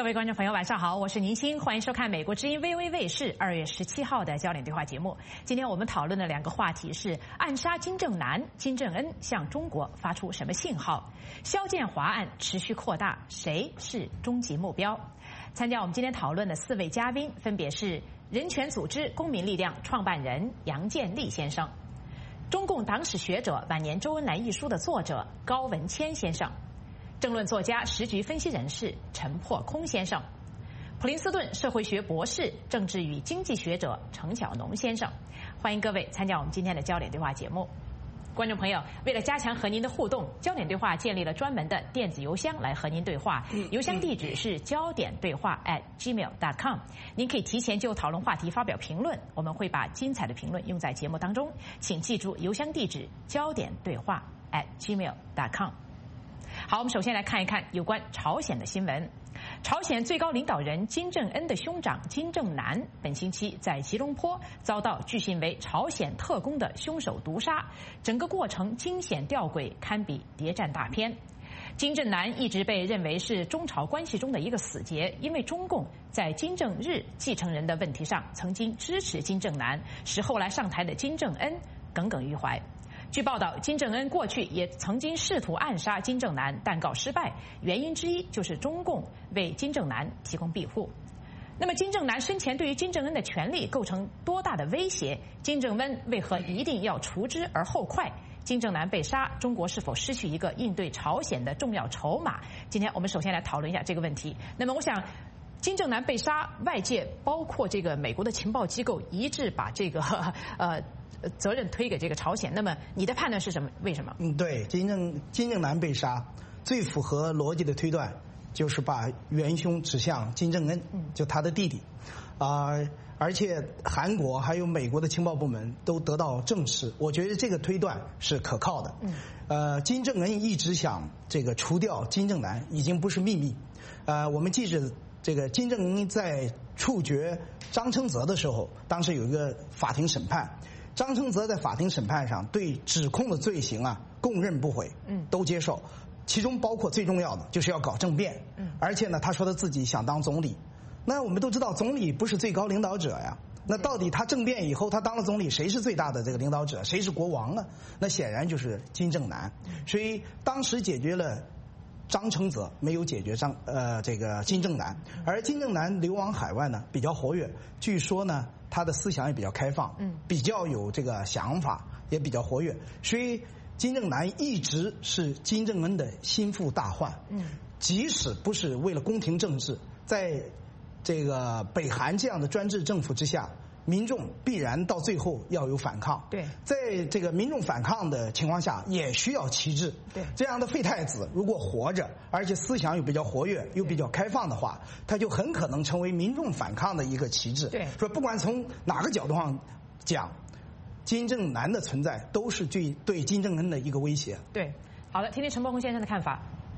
各位观众朋友，晚上好，我是宁鑫，欢迎收看美国之音 VOA 卫视2月17号的焦点对话节目。今天我们讨论的两个话题是：暗杀金正男，金正恩向中国发出什么信号？肖建华案持续扩大，谁是终极目标？参加我们今天讨论的4位嘉宾分别是人权组织公民力量创办人杨建立先生，中共党史学者晚年周恩来一书的作者高文谦先生，政论作家、时局分析人士陈破空先生，普林斯顿社会学博士、政治与经济学者程晓农先生。欢迎各位参加我们今天的焦点对话节目。观众朋友，为了加强和您的互动，焦点对话建立了专门的电子邮箱来和您对话，邮箱地址是焦点对话@gmail.com。您可以提前就讨论话题发表评论，我们会把精彩的评论用在节目当中。请记住邮箱地址焦点对话@gmail.com。好，我们首先来看一看有关朝鲜的新闻。朝鲜最高领导人金正恩的兄长金正男本星期在吉隆坡遭到据信为朝鲜特工的凶手毒杀，整个过程惊险吊诡，堪比谍战大片。金正男一直被认为是中朝关系中的一个死结，因为中共在金正日继承人的问题上曾经支持金正男，使后来上台的金正恩耿耿于怀。据报道，金正恩过去也曾经试图暗杀金正男，但告失败，原因之一就是中共为金正男提供庇护。那么金正男生前对于金正恩的权力构成多大的威胁？金正恩为何一定要除之而后快？金正男被杀，中国是否失去一个应对朝鲜的重要筹码？今天我们首先来讨论一下这个问题。那么我想，金正男被杀，外界包括这个美国的情报机构一致把这个责任推给这个朝鲜。那么你的判断是什么？为什么？ 对，金正男被杀，最符合逻辑的推断就是把元凶指向金正恩，就他的弟弟，而且韩国还有美国的情报部门都得到证实，我觉得这个推断是可靠的。金正恩一直想这个除掉金正男，已经不是秘密。我们记着这个金正恩在处决张承泽的时候，当时有一个法庭审判。张承泽在法庭审判上对指控的罪行供认不讳，都接受，其中包括最重要的就是要搞政变，而且呢，他说他自己想当总理。那我们都知道，总理不是最高领导者呀。那到底他政变以后，他当了总理，谁是最大的这个领导者？谁是国王呢？那显然就是金正男。所以当时解决了张承泽，没有解决这个金正男。而金正男流亡海外呢，比较活跃，据说呢，他的思想也比较开放，比较有这个想法，也比较活跃。所以金正男一直是金正恩的心腹大患。即使不是为了宫廷政治，在这个北韩这样的专制政府之下，民众必然到最后要有反抗。 对， 在这个民众反抗的情况下，也需要旗帜。 对， 这样的废太子如果活着，而且思想又比较活跃，又比较开放的话，他就很可能成为民众反抗的一个旗帜。 对， 说不管从哪个角度上讲，金正男的存在都是对金正恩的一个威胁。 对，好的，听听陈伯宏先生的看法。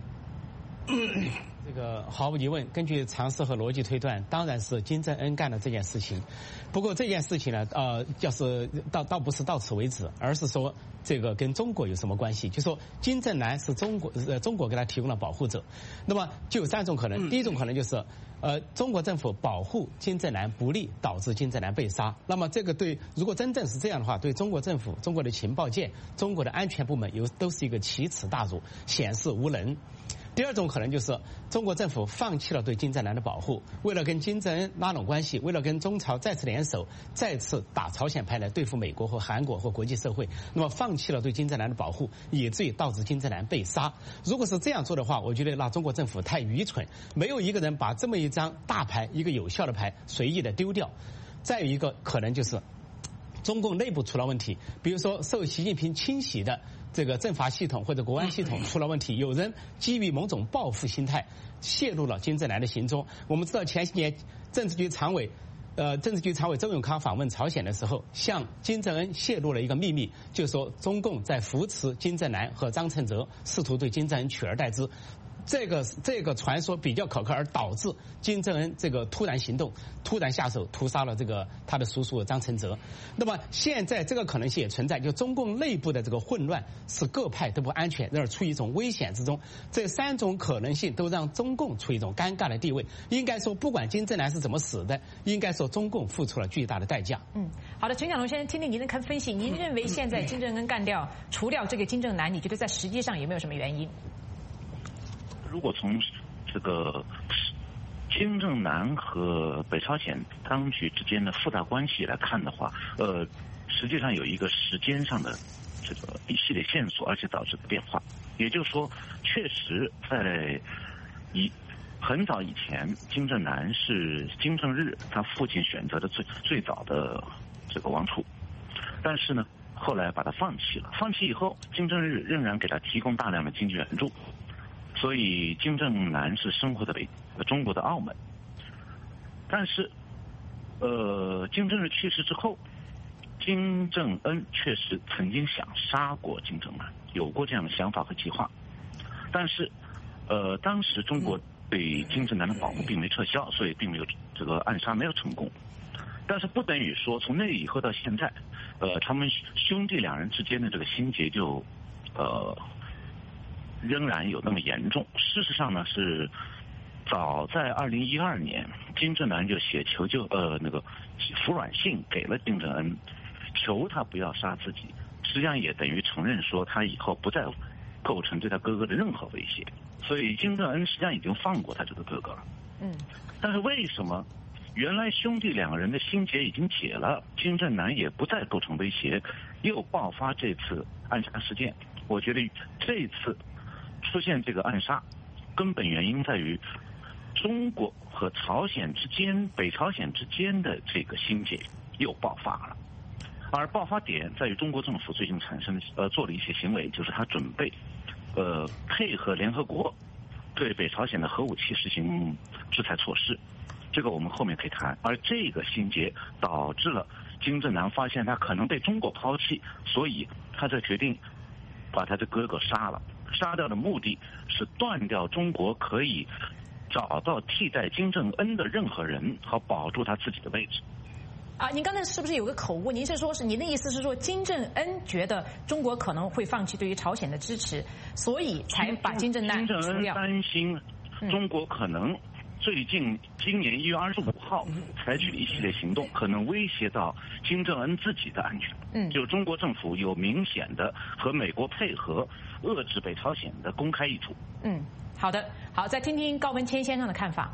这个毫无疑问，根据常识和逻辑推断，当然是金正恩干的这件事情。不过这件事情呢，就是倒不是到此为止，而是说这个跟中国有什么关系？就说金正男是中国给他提供了保护者。那么就有3种可能，第一种可能就是中国政府保护金正男不利，导致金正男被杀。那么这个如果真正是这样的话，对中国政府、中国的情报界、中国的安全部门都是一个奇耻大辱，显示无能。第二种可能就是中国政府放弃了对金正男的保护，为了跟金正恩拉拢关系，为了跟中朝再次联手，再次打朝鲜牌来对付美国和韩国和国际社会，那么放弃了对金正男的保护，以至于导致金正男被杀。如果是这样做的话，我觉得那中国政府太愚蠢，没有一个人把这么一张大牌，一个有效的牌随意的丢掉。再有一个可能就是中共内部出了问题，比如说受习近平清洗的这个政法系统或者国安系统出了问题，有人基于某种报复心态泄露了金正男的行踪。我们知道前些年政治局常委周永康访问朝鲜的时候，向金正恩泄露了一个秘密，就是说中共在扶持金正男和张承泽，试图对金正恩取而代之。 这个传说比较可靠，而导致金正恩这个突然行动、突然下手屠杀了这个他的叔叔张承泽。那么现在这个可能性也存在，就中共内部的这个混乱使各派都不安全，而处于一种危险之中。这3种可能性都让中共处于一种尴尬的地位。应该说，不管金正男是怎么死的，应该说中共付出了巨大的代价。 好的，陈小龙先生，听听您的分析。您认为现在金正恩除掉这个金正男，你觉得在实际上有没有什么原因？ 如果从这个金正男和北朝鲜当局之间的复杂关系来看的话，实际上有一个时间上的这个一系列线索，而且导致的变化。也就是说，确实在很早以前，金正男是金正日他父亲选择的最早的这个王储，但是呢，后来把他放弃了。放弃以后，金正日仍然给他提供大量的经济援助，所以金正男是生活在中国的澳门。但是，金正日去世之后，金正恩确实曾经想杀过金正男，有过这样的想法和计划，但是，当时中国对金正男的保护并没撤销，所以并没有这个暗杀没有成功。但是不等于说从那以后到现在，他们兄弟2人之间的这个心结就仍然有那么严重。事实上呢，是早在2012年，金正男就写求救那个服软信给了金正恩，求他不要杀自己，实际上也等于承认说他以后不再构成对他哥哥的任何威胁。所以金正恩实际上已经放过他这个哥哥了。但是为什么原来兄弟2个人的心结已经解了，金正男也不再构成威胁，又爆发这次暗杀事件？我觉得这次出现这个暗杀，根本原因在于中国和朝鲜之间、北朝鲜之间的这个心结又爆发了。而爆发点在于中国政府最近做了一些行为，就是他准备配合联合国对北朝鲜的核武器实行制裁措施，这个我们后面可以谈。而这个心结导致了金正男发现他可能被中国抛弃，所以他才决定把他的哥哥杀了。杀掉的目的是断掉中国可以找到替代金正恩的任何人，好保住他自己的位置。 您刚才是不是有个口误？您的意思是说，金正恩觉得中国可能会放弃对于朝鲜的支持，所以才把金正男除掉。 金正恩担心中国可能今年1月25号采取一系列行动，可能威胁到金正恩自己的安全。就是中国政府有明显的和美国配合遏制北朝鲜的公开意图。 好的，好，再听听高文谦先生的看法。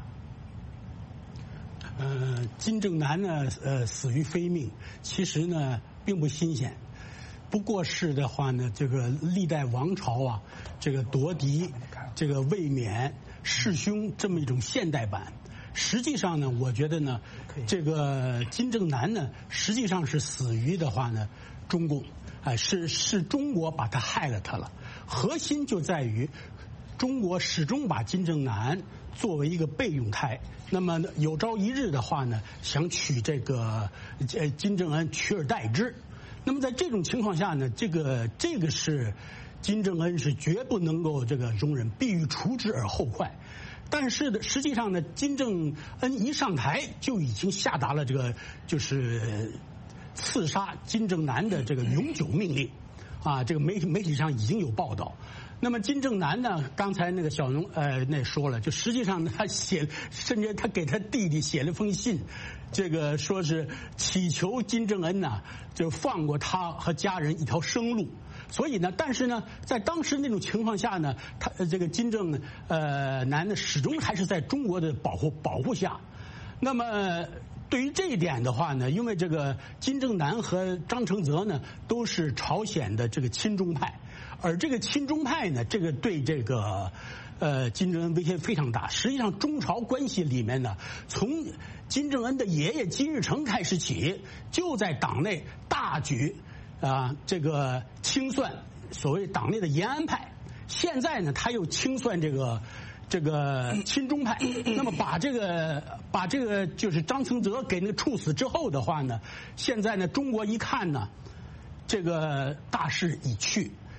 金正男呢，死于非命，其实呢并不新鲜，不过是的话呢，这个历代王朝啊，这个夺嫡、这个卫冕、弑兄这么一种现代版。实际上呢，我觉得呢，这个金正男呢，实际上是死于的话呢，中共，是中国把他害了他了。核心就在于中国始终把金正男作为一个备用态，那么有朝一日的话呢，想取这个金正恩取而代之。那么在这种情况下呢，这个是金正恩是绝不能够这个容忍，必欲除之而后快。但是呢，实际上呢，金正恩一上台就已经下达了这个就是刺杀金正男的这个永久命令，这个媒体上已经有报道。那么金正男呢，刚才那个小龙那说了，就实际上他甚至他给他弟弟写了封信，这个说是祈求金正恩呢就放过他和家人一条生路。所以呢，但是呢，在当时那种情况下呢，他这个金正男呢始终还是在中国的保护下。那么对于这一点的话呢，因为这个金正男和张承泽呢都是朝鲜的这个亲中派，而这个亲中派呢，这个对这个金正恩威胁非常大。实际上，中朝关系里面呢，从金正恩的爷爷金日成开始起，就在党内大举这个清算所谓党内的延安派。现在呢，他又清算这个亲中派。那么把这个就是张承泽给那个处死之后的话呢，现在呢，中国一看呢，这个大势已去。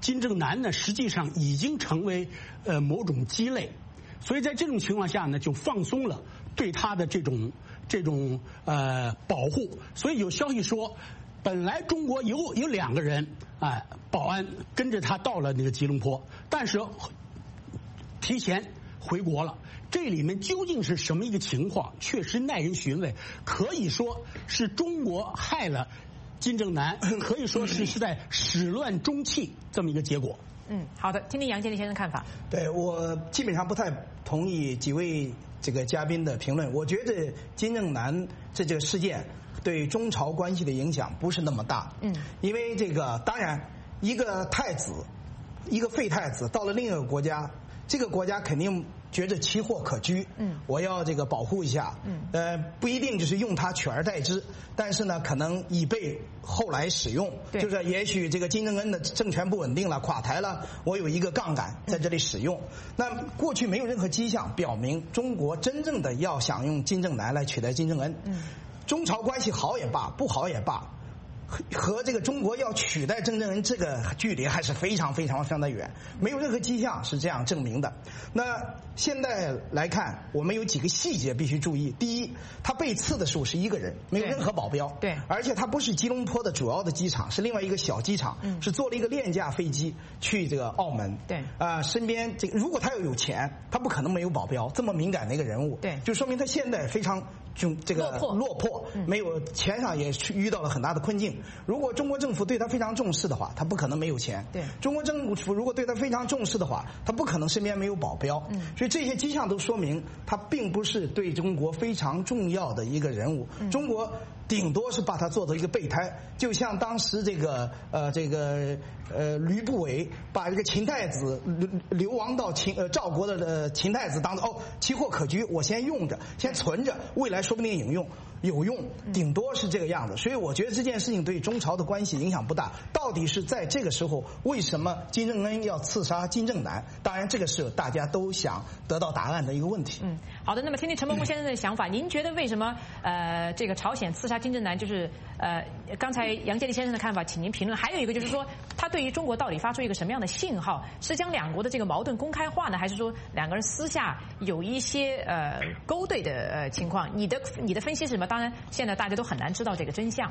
金正男呢实际上已经成为某种鸡肋，所以在这种情况下呢，就放松了对他的这种保护。所以有消息说，本来中国有2个人保安跟着他到了那个吉隆坡，但是提前回国了。这里面究竟是什么一个情况？确实耐人寻味，可以说是中国害了金正男，可以说是在始乱终弃这么一个结果。 好的，听听杨建立先生看法。 对，我基本上不太同意几位这个嘉宾的评论。我觉得金正男这个事件对中朝关系的影响不是那么大。因为这个当然一个太子，一个废太子到了另一个国家，这个国家肯定觉着奇货可居，我要这个保护一下，不一定就是用它取而代之，但是呢，可能以备后来使用，就是也许这个金正恩的政权不稳定了、垮台了，我有一个杠杆在这里使用。那过去没有任何迹象表明中国真正的要想用金正男来取代金正恩，中朝关系好也罢，不好也罢。和这个中国要取代金正恩这个距离还是非常的远，没有任何迹象是这样证明的。那现在来看，我们有几个细节必须注意。第一，他被刺的时候是一个人，没有任何保镖， 对， 而且他不是吉隆坡的主要的机场，是另外一个小机场，是坐了一个廉价飞机去这个澳门， 对， 身边这个如果他要有钱，他不可能没有保镖，这么敏感的一个人物， 对， 就说明他现在非常这个落魄，没有钱上也遇到了很大的困境。如果中国政府对他非常重视的话，他不可能没有钱。 对， 中国政府如果对他非常重视的话，他不可能身边没有保镖。所以这些迹象都说明他并不是对中国非常重要的一个人物。中国顶多是把他做成一个备胎，就像当时这个吕不韦把这个秦太子流亡到赵国的秦太子当做奇货可居，我先用着，先存着，未来说不定有用，顶多是这个样子。所以我觉得这件事情对中朝的关系影响不大。到底是在这个时候，为什么金正恩要刺杀金正男？当然，这个是大家都想得到答案的一个问题。 好的，那么听听陈伯公先生的想法，您觉得为什么这个朝鲜刺杀金正男，就是刚才杨建立先生的看法，请您评论。还有一个就是说，他对于中国到底发出一个什么样的信号？是将两国的这个矛盾公开化呢，还是说两个人私下有一些勾兑的情况？你的分析是什么？当然，现在大家都很难知道这个真相。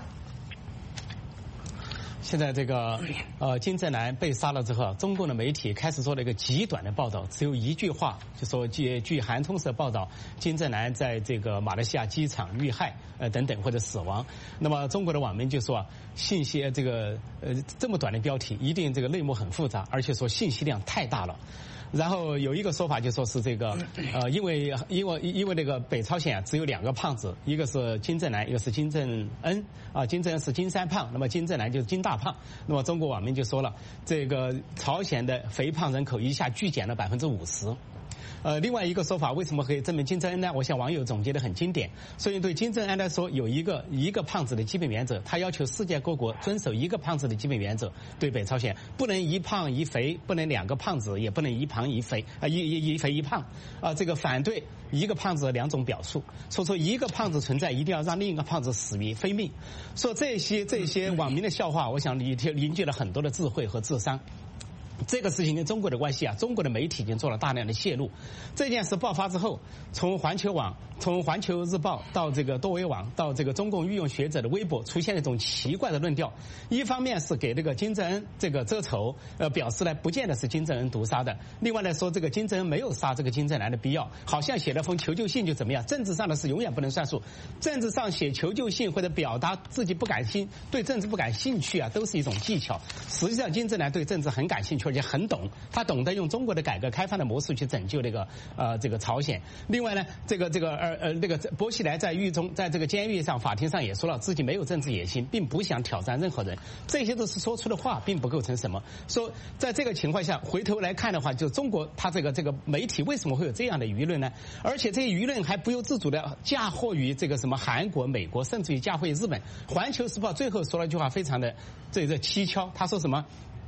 现在这个金正男被杀了之后，中共的媒体开始做了一个极短的报道，只有一句话，就说据韩通社报道，金正男在这个马来西亚机场遇害等等或者死亡。那么中国的网民就说信息这个这么短的标题，一定这个内幕很复杂，而且说信息量太大了。然后有一个说法就说是这个因为那个北朝鲜只有2个胖子，一个是金正男，一个是金正恩金正恩是金三胖，那么金正男就是金大胖。那么中国网民就说了，这个朝鲜的肥胖人口一下剧减了50%。另外一个说法，为什么可以证明金正恩呢？我想网友总结的很经典。所以对金正恩来说，有一个胖子的基本原则，他要求世界各国遵守一个胖子的基本原则。对北朝鲜，不能一胖一肥，不能2个胖子，也不能一胖一肥一肥一胖。这个反对一个胖子的2种表述，说一个胖子存在，一定要让另一个胖子死于非命。说这些网民的笑话，我想凝聚了很多的智慧和智商。这个事情跟中国的关系中国的媒体已经做了大量的泄露。这件事爆发之后，从环球网、从环球日报到这个多维网，到这个中共御用学者的微博，出现了一种奇怪的论调。一方面是给这个金正恩这个遮丑，表示呢不见得是金正恩毒杀的；另外呢说这个金正恩没有杀这个金正男的必要，好像写了封求救信就怎么样。政治上的事永远不能算数，政治上写求救信或者表达自己对政治不感兴趣都是一种技巧。实际上金正男对政治很感兴趣，而且很懂，他懂得用中国的改革开放的模式去拯救这个朝鲜。另外呢，这个薄熙来在这个监狱上、法庭上也说了，自己没有政治野心，并不想挑战任何人。这些都是说出的话，并不构成什么。说在这个情况下，回头来看的话，就中国他这个媒体为什么会有这样的舆论呢？而且这些舆论还不由自主的嫁祸于这个什么韩国、美国，甚至于嫁祸于日本。环球时报最后说了一句话，非常的这蹊跷，他说什么？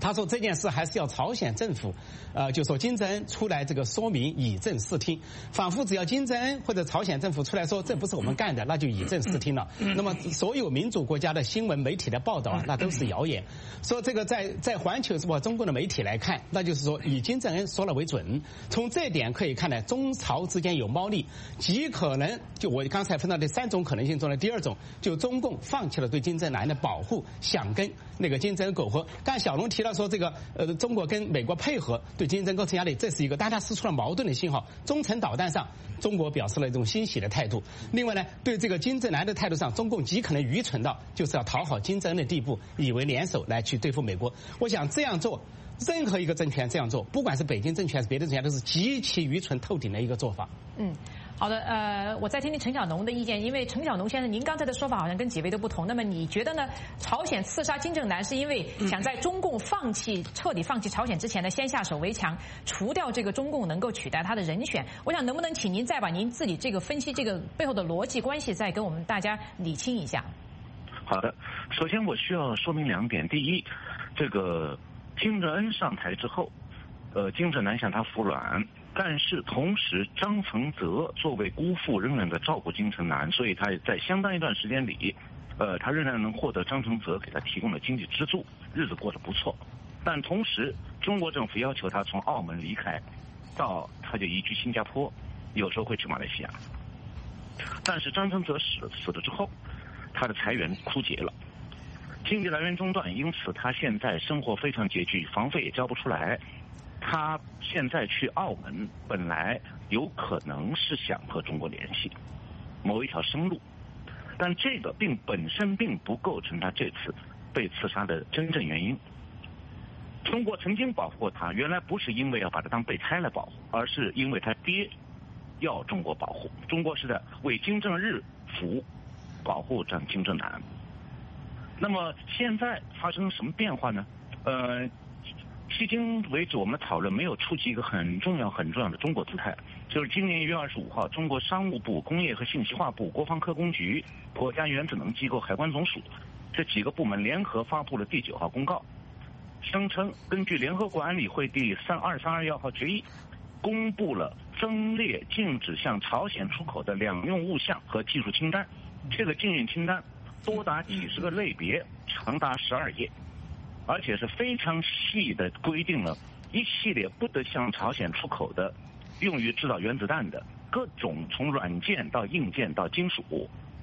他说这件事还是要朝鲜政府，就说金正恩出来这个说明，以正视听，仿佛只要金正恩或者朝鲜政府出来说这不是我们干的，那就以正视听了。那么所有民主国家的新闻媒体的报道啊，那都是谣言。说这个在环球时报中国的媒体来看，那就是说以金正恩说了为准。从这点可以看来，中朝之间有猫腻，极可能就我刚才分到的3种可能性中的第2种，就中共放弃了对金正男的保护，想跟那个金正恩苟合。刚才小龙提到说这个中国跟美国配合对金正恩构成压力，这是一个，但它释出了矛盾的信号。中程导弹上，中国表示了一种欣喜的态度。另外呢，对这个金正男的态度上，中共极可能愚蠢到就是要讨好金正恩的地步，以为联手来去对付美国。我想这样做，任何一个政权这样做，不管是北京政权还是别的政权，都是极其愚蠢透顶的一个做法。 好的，我再听听陈小农的意见，因为陈小农先生，您刚才的说法好像跟几位都不同。那么你觉得呢？朝鲜刺杀金正男是因为想在中共彻底放弃朝鲜之前呢，先下手为强，除掉这个中共能够取代他的人选。我想能不能请您再把您自己这个分析这个背后的逻辑关系再跟我们大家理清一下。 好的，首先我需要说明2点。第一，这个金正恩上台之后，金正男向他服软。但是同时，张承泽作为姑父仍然在照顾金正男，所以他在相当一段时间里，他仍然能获得张承泽给他提供的经济支柱，日子过得不错。但同时，中国政府要求他从澳门离开，到他就移居新加坡，有时候会去马来西亚。但是张承泽死了之后，他的财源枯竭了，经济来源中断，因此他现在生活非常拮据，房费也交不出来。他现在去澳门，本来有可能是想和中国联系，某一条生路，但这个本身并不构成他这次被刺杀的真正原因。中国曾经保护过他，原来不是因为要把他当备胎来保护，而是因为他爹要中国保护。中国是在为金正日服务，保护这金正男。那么现在发生什么变化呢？迄今为止，我们的讨论没有触及一个很重要的中国姿态，就是今年1月25号，中国商务部、工业和信息化部、国防科工局、国家原子能机构、海关总署这几个部门联合发布了第9号公告，声称根据联合国安理会第2321号决议，公布了增列禁止向朝鲜出口的两用物项和技术清单。这个禁运清单多达几十个类别，长达12页。而且是非常细的规定了一系列不得向朝鲜出口的用于制造原子弹的各种，从软件到硬件到金属。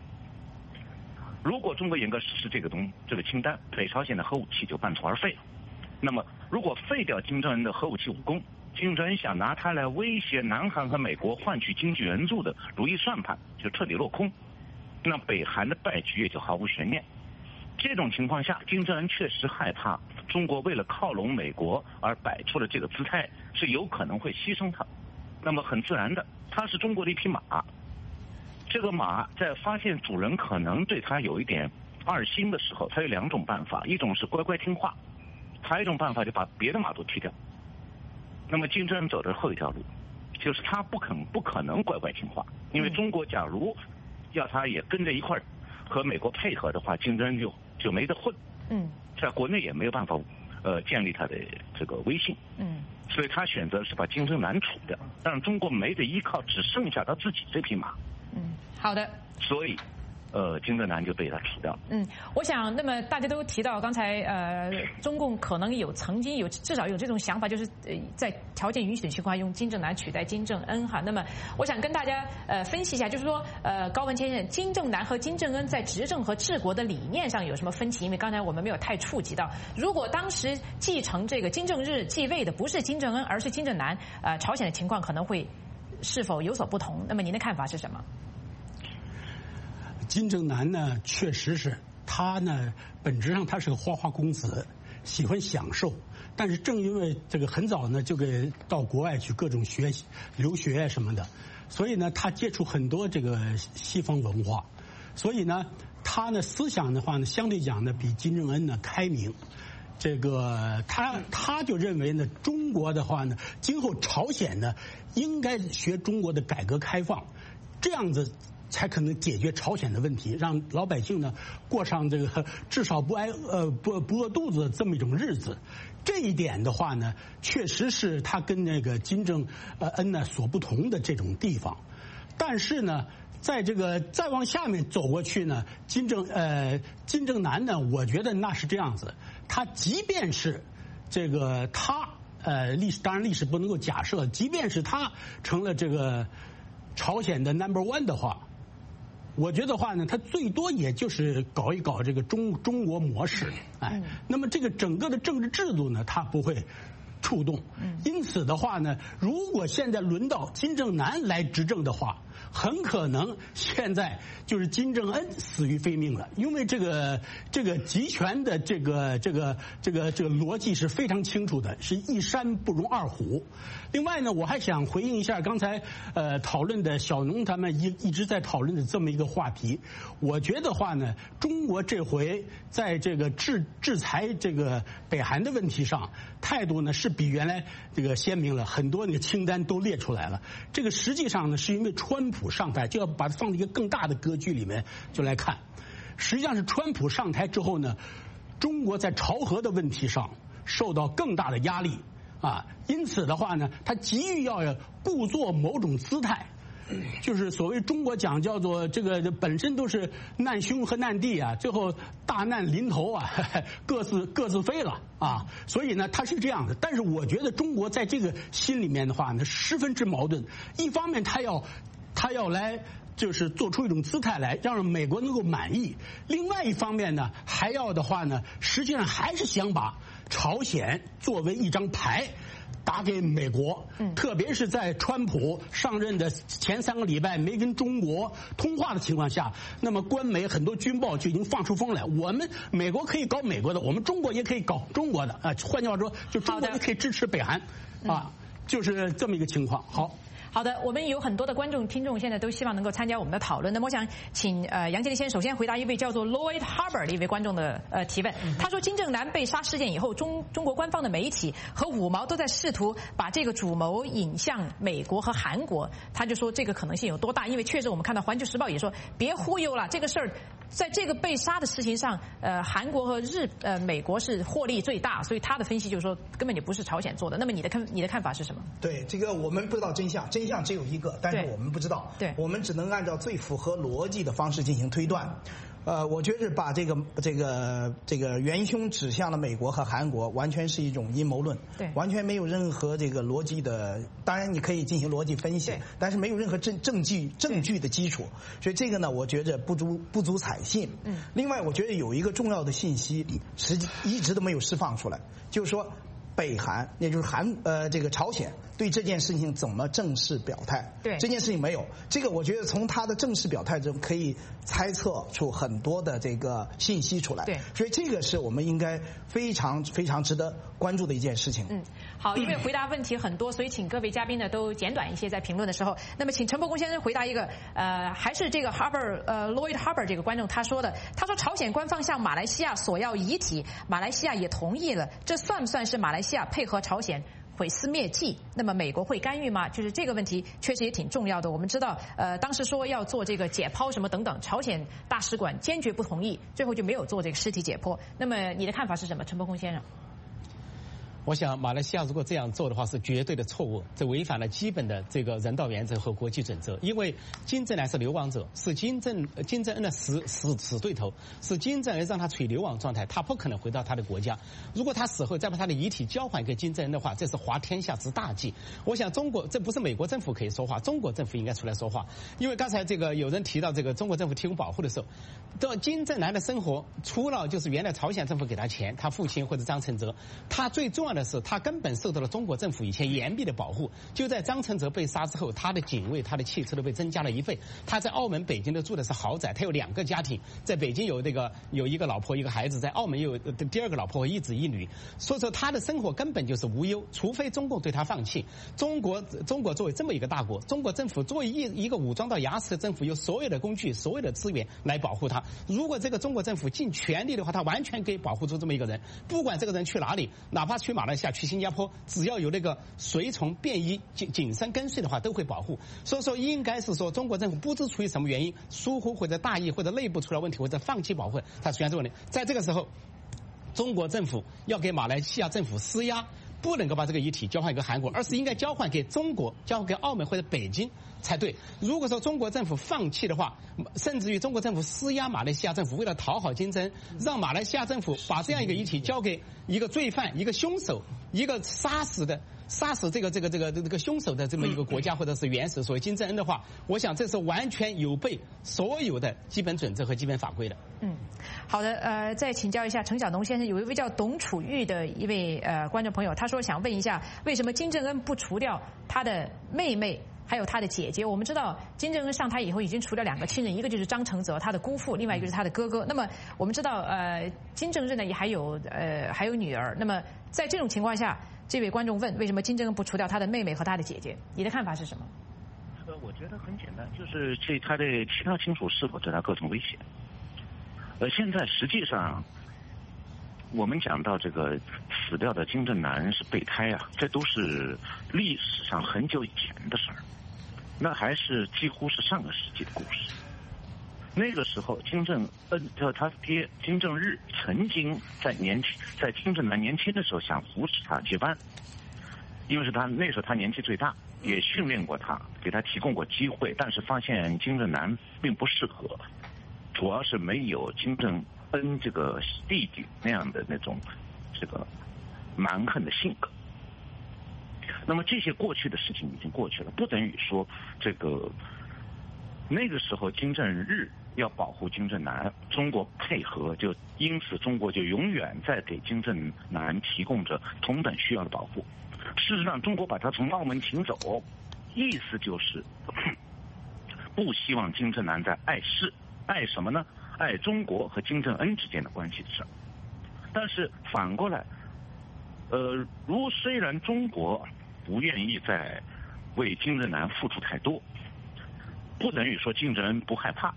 如果中国严格实施这个清单，北朝鲜的核武器就半途而废了。那么如果废掉金正恩的核武器武功，金正恩想拿它来威胁南韩和美国换取经济援助的如意算盘就彻底落空，那北韩的败局也就毫无悬念。这种情况下，金正恩确实害怕中国为了靠拢美国而摆出了这个姿态，是有可能会牺牲他。那么很自然的，他是中国的一匹马，这个马在发现主人可能对他有一点二心的时候，他有2种办法，一种是乖乖听话，还有一种办法就把别的马都踢掉。那么金正恩走的后一条路，就是他不可能乖乖听话，因为中国假如要他也跟着一块儿和美国配合的话，金正恩就没得混。在国内也没有办法建立他的这个威信。所以他选择是把金正男除掉，让中国没得依靠，只剩下他自己这匹马。 好的。 所以金正男就被他除掉了。 我想，那么大家都提到刚才中共可能曾经至少有这种想法，就是在条件允许的情况下用金正男取代金正恩哈。那么我想跟大家分析一下，就是说高文先生，金正男和金正恩在执政和治国的理念上有什么分歧？因为刚才我们没有太触及到，如果当时继承这个金正日继位的不是金正恩，而是金正男，朝鲜的情况可能会是否有所不同？那么您的看法是什么？ 金正男呢，确实是他呢，本质上他是个花花公子，喜欢享受。但是正因为这个很早呢就给到国外去各种学习、留学什么的，所以呢他接触很多这个西方文化，所以呢他呢思想的话呢，相对讲呢比金正恩呢开明。这个他就认为呢，中国的话呢，今后朝鲜呢应该学中国的改革开放，这样子才可能解决朝鲜的问题，让老百姓呢过上这个至少不饿肚子这么一种日子。这一点的话呢，确实是他跟那个金正恩呢所不同的这种地方。但是呢，在这个再往下面走过去呢，金正男呢，我觉得那是这样子，他即便是这个他当然历史不能够假设，即便是他成了这个朝鲜的 No.1 的话，我觉得话呢，他最多也就是搞一搞这个中国模式，那么这个整个的政治制度呢，他不会触动。因此的话呢，如果现在轮到金正男来执政的话，很可能现在就是金正恩死于非命了，因为这个集权的这个逻辑是非常清楚的，是一山不容二虎。另外呢，我还想回应一下刚才讨论的小农他们一直在讨论的这么一个话题。我觉得话呢，中国这回在这个制裁这个北韩的问题上，态度呢是比原来这个鲜明了，很多那个清单都列出来了。这个实际上呢，是因为川普上台，就要把它放在一个更大的格局里面就来看。实际上是川普上台之后呢，中国在朝核的问题上受到更大的压力因此的话呢，他急于要故作某种姿态，就是所谓中国讲叫做这个本身都是难兄和难弟最后大难临头各自飞了所以呢他是这样的。但是我觉得中国在这个心里面的话呢，十分之矛盾。一方面他要来就是做出一种姿态来，让美国能够满意；另外一方面呢，还要的话呢，实际上还是想把朝鲜作为一张牌打给美国，特别是在川普上任的前3个礼拜没跟中国通话的情况下，那么官媒很多军报就已经放出风来，我们美国可以搞美国的，我们中国也可以搞中国的换句话说，就中国也可以支持北韩就是这么一个情况。 好的，我们有很多的观众听众现在都希望能够参加我们的讨论。那么我想请杨洁篪先生首先回答一位叫做 Lloyd Harbour 的一位观众的提问。他说金正男被杀事件以后，中国官方的媒体和五毛都在试图把这个主谋引向美国和韩国。他就说这个可能性有多大？因为确实我们看到《环球时报》也说别忽悠了，这个事儿在这个被杀的事情上，韩国和美国是获利最大，所以他的分析就是说根本就不是朝鲜做的。那么你的看法是什么？ 对，这个我们不知道真相只有一个，但是我们不知道，我们只能按照最符合逻辑的方式进行推断。我觉得把这个元凶指向了美国和韩国，完全是一种阴谋论，完全没有任何这个逻辑的。当然你可以进行逻辑分析，但是没有任何证据的基础，所以这个呢，我觉着不足采信。另外，我觉得有一个重要的信息，一直都没有释放出来，就是说北韩，也就是这个朝鲜对这件事情怎么正式表态？这件事情没有。这个我觉得从他的正式表态中可以猜测出很多的这个信息出来。所以这个是我们应该非常非常值得关注的一件事情。 好，因为回答问题很多，所以请各位嘉宾呢都简短一些在评论的时候。那么请陈伯公先生回答一个，还是这个 Lloyd Harbour 这个观众他说的，他说朝鲜官方向马来西亚索要遗体，马来西亚也同意了，这算不算是马来西亚配合朝鲜毁尸灭迹？那么美国会干预吗？就是这个问题确实也挺重要的。我们知道，当时说要做这个解剖什么等等，朝鲜大使馆坚决不同意，最后就没有做这个尸体解剖。那么你的看法是什么，陈伯公先生？ 我想马来西亚如果这样做的话是绝对的错误，这违反了基本的这个人道原则和国际准则。因为金正男是流亡者，是金正恩的死对头，是金正恩让他处于流亡状态，他不可能回到他的国家。如果他死后再把他的遗体交还给金正恩的话，这是滑天下之大稽。我想这不是美国政府可以说话，中国政府应该出来说话。因为刚才这个有人提到这个中国政府提供保护的时候，到金正男的生活除了就是原来朝鲜政府给他钱，他父亲或者张承泽，他最重要的是他根本受到了中国政府以前严密的保护。就在张承泽被杀之后，他的警卫、他的汽车都被增加了1倍。他在澳门、北京都住的是豪宅，他有2个家庭，在北京有一个老婆一个孩子，在澳门有第2个老婆1子1女。所以说他的生活根本就是无忧，除非中共对他放弃。中国作为这么一个大国，中国政府作为一个武装到牙齿的政府，有所有的工具、所有的资源来保护他。如果这个中国政府尽全力的话，他完全可以保护住这么一个人，不管这个人去哪里，哪怕去马来西亚去新加坡，只要有那个随从便衣紧身跟随的话，都会保护。所以说，应该是说中国政府不知出于什么原因疏忽或者大意或者内部出了问题或者放弃保护，它出现这个问题。在这个时候，中国政府要给马来西亚政府施压。不能够把这个遗体交换给韩国，而是应该交换给中国、交换给澳门或者北京才对。如果说中国政府放弃的话，甚至于中国政府施压马来西亚政府，为了讨好金正恩，让马来西亚政府把这样一个遗体交给一个罪犯、一个凶手、一个杀死这个凶手的这么一个国家或者是元首，所谓金正恩的话，我想这是完全有悖所有的基本准则和基本法规的。 好的，再请教一下陈晓农先生，有一位叫董楚玉的一位观众朋友，他说想问一下，为什么金正恩不除掉他的妹妹还有他的姐姐？我们知道金正恩上台以后已经除掉2个亲人，一个就是张承泽他的姑父，另外一个是他的哥哥。那么我们知道金正日呢也还有女儿。那么在这种情况下，这位观众问，为什么金正恩不除掉他的妹妹和他的姐姐？你的看法是什么？ 我觉得很简单，就是对他的其他亲属是否对他构成威胁。现在实际上，我们讲到这个死掉的金正男是备胎啊，这都是历史上很久以前的事儿，那还是几乎是上个世纪的故事。那个时候，金正恩他爹金正日曾经在金正男年轻的时候想扶持他接班，因为是他那时候他年纪最大，也训练过他，给他提供过机会，但是发现金正男并不适合。主要是没有金正恩这个弟弟那样的那种这个蛮横的性格。那么这些过去的事情已经过去了，不等于说这个那个时候金正日要保护金正男，中国配合，就因此中国就永远在给金正男提供着同等需要的保护。事实上，中国把他从澳门请走，意思就是不希望金正男在碍事。爱什么呢？爱中国和金正恩之间的关系的事。但是反过来，虽然中国不愿意再为金正男付出太多，不等于说金正恩不害怕。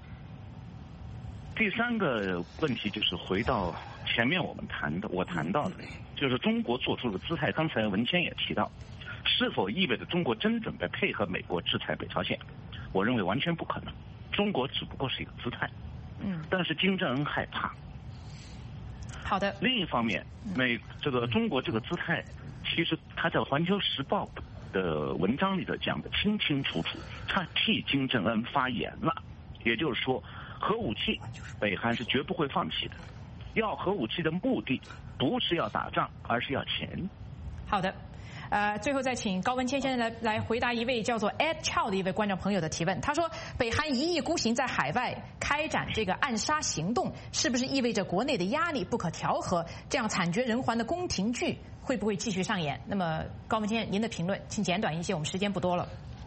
第三个问题就是回到前面我谈到的，就是中国做出的姿态。刚才文谦也提到，是否意味着中国真准备配合美国制裁北朝鲜？我认为完全不可能。中国只不过是一个姿态，但是金正恩害怕。 好的。 另一方面，中国这个姿态，其实他在《环球时报》的文章里头讲的清清楚楚，他替金正恩发言了。也就是说，核武器，北韩是绝不会放弃的。要核武器的目的，不是要打仗，而是要钱。 好的。最后再请高文谦先生来回答一位叫做 Ed Chow 的一位观众朋友的提问。他说，北韩1意孤行在海外开展这个暗杀行动，是不是意味着国内的压力不可调和？这样惨绝人寰的宫廷剧会不会继续上演？那么高文谦，您的评论请简短一些，我们时间不多了。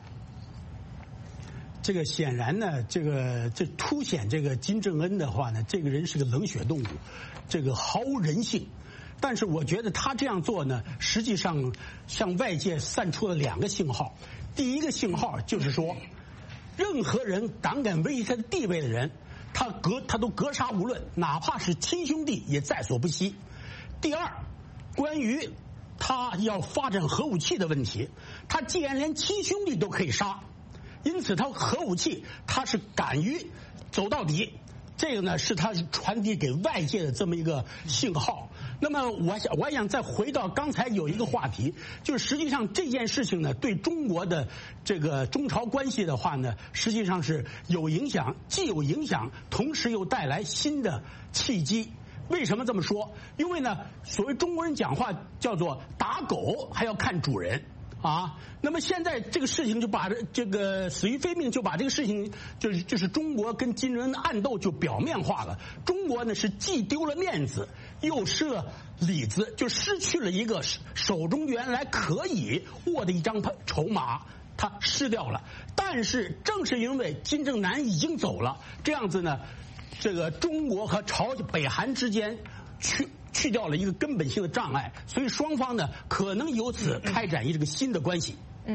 这个显然呢，这凸显这个金正恩的话呢，这个人是个冷血动物，这个毫无人性。但是我觉得他这样做呢，实际上向外界散出了2个信号。第一个信号就是说，任何人胆敢威胁他的地位的人，他都格杀无论，哪怕是亲兄弟也在所不惜。第二，关于他要发展核武器的问题，他既然连亲兄弟都可以杀，因此他核武器他是敢于走到底。这个呢是他传递给外界的这么一个信号。那么我想再回到刚才有一个话题，就是实际上这件事情呢，对中国的这个中朝关系的话呢，实际上是有影响，既有影响，同时又带来新的契机。为什么这么说？因为呢，所谓中国人讲话叫做打狗还要看主人。那么现在这个事情就把这个死于非命，就把这个事情就是中国跟金正恩的暗斗就表面化了。中国呢是既丢了面子，又失了里子，就失去了一个手中原来可以握的一张筹码，它失掉了。但是正是因为金正男已经走了，这样子呢，这个中国和北韩之间去掉了一个根本性的障碍，所以双方呢可能由此开展这个新的关系。 好。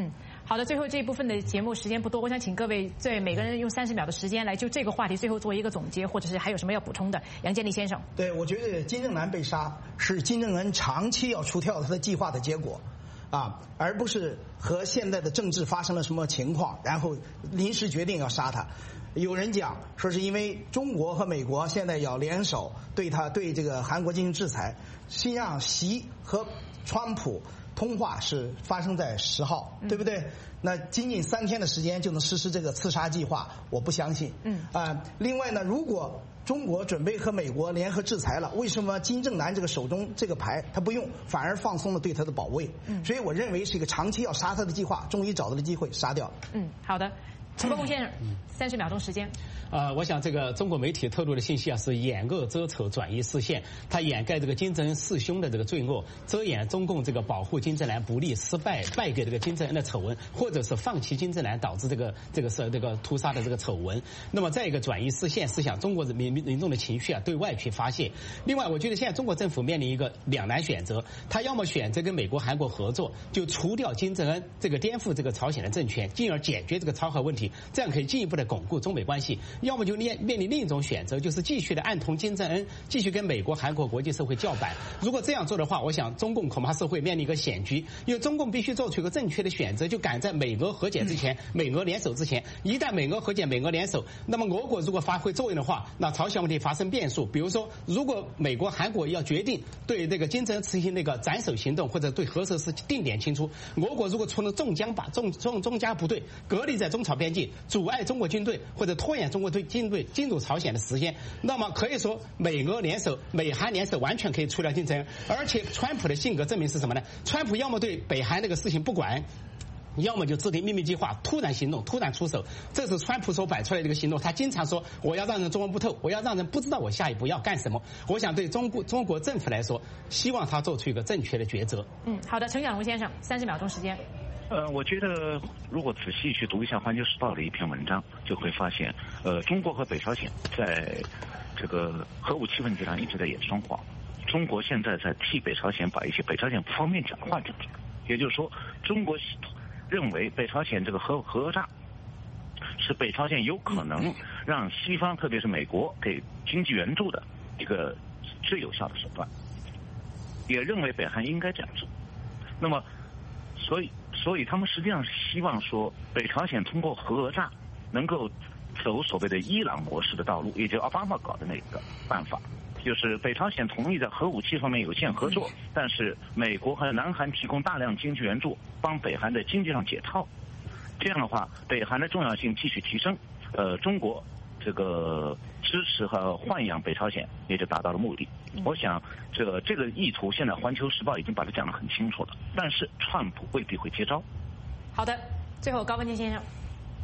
好的，最后这一部分的节目时间不多，我想请各位每个人用30秒的时间来就这个话题最后做一个总结，或者是还有什么要补充的。杨建立先生， 对，我觉得金正男被杀是金正恩长期要除掉他的计划的结果。而不是和现在的政治发生了什么情况，然后临时决定要杀他。有人讲说是因为中国和美国现在要联手对这个韩国进行制裁。实际上，习和川普通话是发生在10号，对不对？那仅仅3天的时间就能实施这个刺杀计划，我不相信。另外呢，如果中国准备和美国联合制裁了，为什么金正男这个手中这个牌他不用，反而放松了对他的保卫？所以我认为是一个长期要杀他的计划，终于找到了机会杀掉了。 好的，陈伯公先生，30秒钟时间。 我想这个中国媒体透露的信息是掩恶遮丑，转移视线，他掩盖这个金正恩弑兄的这个罪恶，遮掩中共这个保护金正男不利失败败给这个金正恩的丑闻，或者是放弃金正男导致这个屠杀的这个丑闻。那么再一个转移视线是想中国民众的情绪对外去发泄。另外，我觉得现在中国政府面临一个两难选择，他要么选择跟美国、韩国合作，就除掉金正恩这个颠覆这个朝鲜的政权，进而解决这个朝核问题，这样可以进一步的巩固中美关系。要么就面临另一种选择，就是继续的暗通金正恩，继续跟美国、韩国国际社会叫板。如果这样做的话，我想中共恐怕是会面临一个险局，因为中共必须做出一个正确的选择，就赶在美俄和解之前、美俄联手之前。一旦美俄和解、美俄联手，那么俄国如果发挥作用的话，那朝鲜问题发生变数。比如说，如果美国、韩国要决定对这个金正恩执行那个斩首行动，或者对核设施定点清除，俄国如果出了中加部队隔离在中朝边境，阻碍中国军队或者拖延中国军队进入朝鲜的时间，那么可以说美俄联手、美韩联手完全可以除掉金正恩。而且川普的性格证明是什么呢？川普要么对北韩那个事情不管，要么就制定秘密计划，突然行动，突然出手。这是川普所摆出来的一个行动。他经常说我要让人中文不透，我要让人不知道我下一步要干什么。我想对中国政府来说，希望他做出一个正确的抉择。 好的，陈小龙先生，30秒钟时间。 我觉得如果仔细去读一下《环球时报》的一篇文章，就会发现，中国和北朝鲜在这个核武器问题上一直在演双簧。中国现在在替北朝鲜把一些北朝鲜不方便讲的话讲出来，也就是说，中国认为北朝鲜这个核炸是北朝鲜有可能让西方，特别是美国给经济援助的一个最有效的手段，也认为北韩应该这样做。那么所以他们实际上是希望说，北朝鲜通过核炸能够走所谓的伊朗模式的道路，也就是奥巴马搞的那个办法，就是北朝鲜同意在核武器方面有限合作，但是美国和南韩提供大量经济援助，帮北韩在经济上解套。这样的话，北韩的重要性继续提升，中国这个支持和豢养北朝鲜也就达到了目的。我想这个意图，现在《环球时报》已经把它讲得很清楚了，但是川普未必会接招。 好的，最后高文健先生，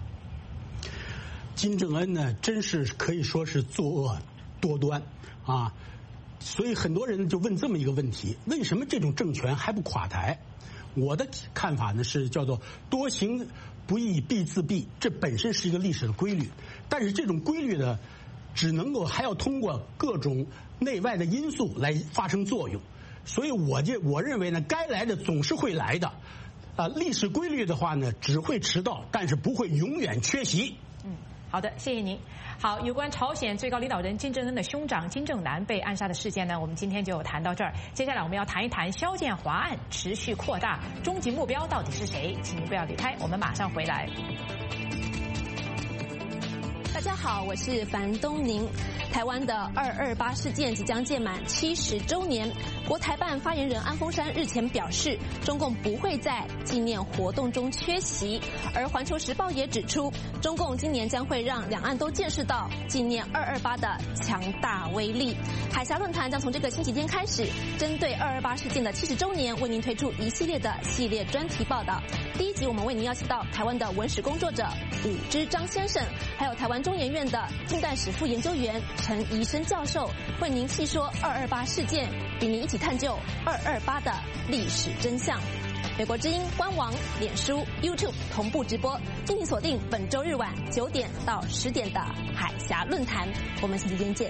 金正恩呢，真是可以说是作恶多端啊，所以很多人就问这么一个问题：为什么这种政权还不垮台？我的看法呢是叫做多行不义必自毙，这本身是一个历史的规律，但是这种规律呢，只能够还要通过各种内外的因素来发生作用。所以我认为呢，该来的总是会来的，历史规律的话呢，只会迟到，但是不会永远缺席。 好的，谢谢您。好，有关朝鲜最高领导人金正恩的兄长金正男被暗杀的事件呢，我们今天就谈到这儿。接下来我们要谈一谈肖建华案持续扩大，终极目标到底是谁？请您不要离开，我们马上回来。 大家好，我是樊东宁。台湾的228事件即将届满70周年，国台办发言人安峰山日前表示，中共不会在纪念活动中缺席。而《环球时报》也指出，中共今年将会让两岸都见识到纪念228的强大威力。海峡论坛将从这个星期天开始，针对228事件的70周年，为您推出一系列专题报道。第一集我们为您邀请到台湾的文史工作者伍之章先生，还有台湾中研院的近代史副研究员陈怡生教授，为您细说228事件，与您一起探究228的历史真相。美国之音官网、脸书、YouTube 同步直播，敬请锁定本周日晚9点到10点的海峡论坛。我们星期天见。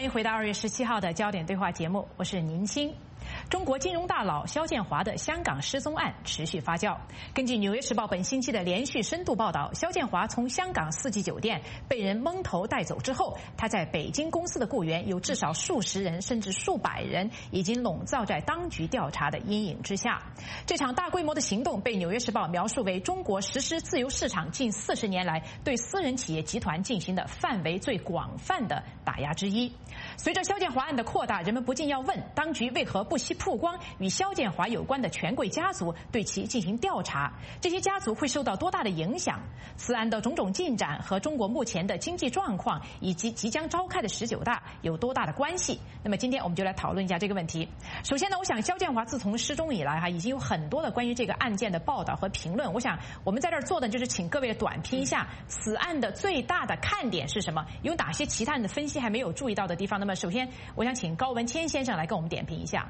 欢迎回到2月17号的焦点对话节目，我是宁青。中国金融大佬肖建华的香港失踪案持续发酵。根据《纽约时报》本星期的连续深度报道，肖建华从香港4季酒店被人蒙头带走之后，他在北京公司的雇员有至少数十人甚至数百人已经笼罩在当局调查的阴影之下。这场大规模的行动被《纽约时报》描述为中国实施自由市场近40年来对私人企业集团进行的范围最广泛的打压之一。随着肖建华案的扩大，人们不禁要问，当局为何不惜曝光与肖建华有关的权贵家族，对其进行调查？这些家族会受到多大的影响？此案的种种进展和中国目前的经济状况以及即将召开的19大有多大的关系？那么今天我们就来讨论一下这个问题。首先呢，我想肖建华自从失踪以来已经有很多的关于这个案件的报道和评论。我想我们在这儿做的就是请各位短评一下此案的最大的看点是什么，有哪些其他人的分析还没有注意到的地方。那么首先我想请高文谦先生来跟我们点评一下。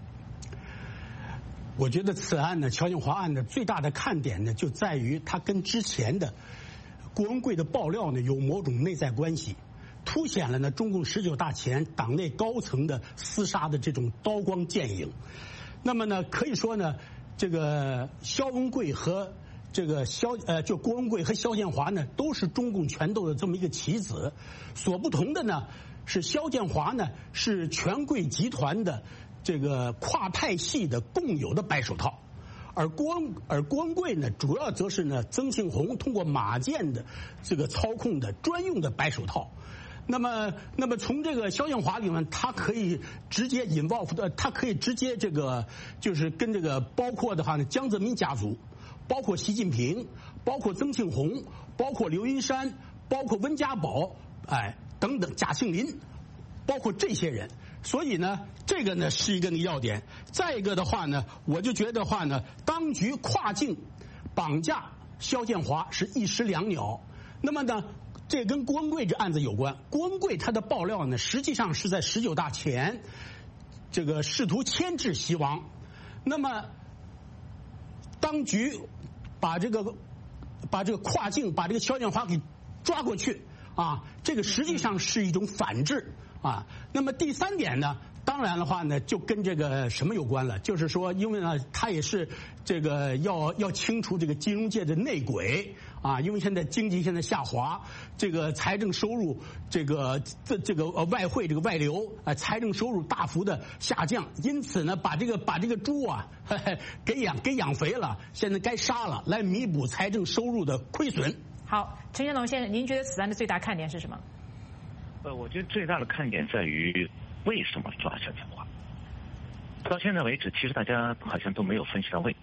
我觉得此案呢，肖建华案的最大的看点呢，就在于它跟之前的郭文贵的爆料呢有某种内在关系，凸显了呢中共19大前党内高层的厮杀的这种刀光剑影。那么呢，可以说呢，这个肖文贵和这个就郭文贵和肖建华呢，都是中共权斗的这么一个棋子。所不同的呢，是肖建华呢是权贵集团的这个跨派系的共有的白手套，而郭文贵呢，主要则是呢曾庆红通过马建的这个操控的专用的白手套。那么从这个肖建华里面，他可以直接他可以直接这个就是跟这个包括的话呢，江泽民家族，包括习近平，包括曾庆红，包括刘云山，包括温家宝，等等，贾庆林，包括这些人。所以呢，这个呢是一个要点。再一个的话呢，我就觉得话呢，当局跨境绑架肖建华是一石两鸟。那么呢，这跟郭文贵这案子有关。郭文贵他的爆料呢，实际上是在19大前，这个试图牵制习王。那么，当局把这个跨境把这个肖建华给抓过去这个实际上是一种反制。那么第三点呢，当然的话呢，就跟这个什么有关了，就是说，因为呢，他也是这个要清除这个金融界的内鬼因为现在经济现在下滑，这个财政收入这个外汇这个外流财政收入大幅的下降，因此呢，把这个猪给养肥了，现在该杀了，来弥补财政收入的亏损。 好，陈先龙先生，您觉得此案的最大看点是什么？ 我觉得最大的看点在于为什么抓肖建华。到现在为止，其实大家好像都没有分析到位。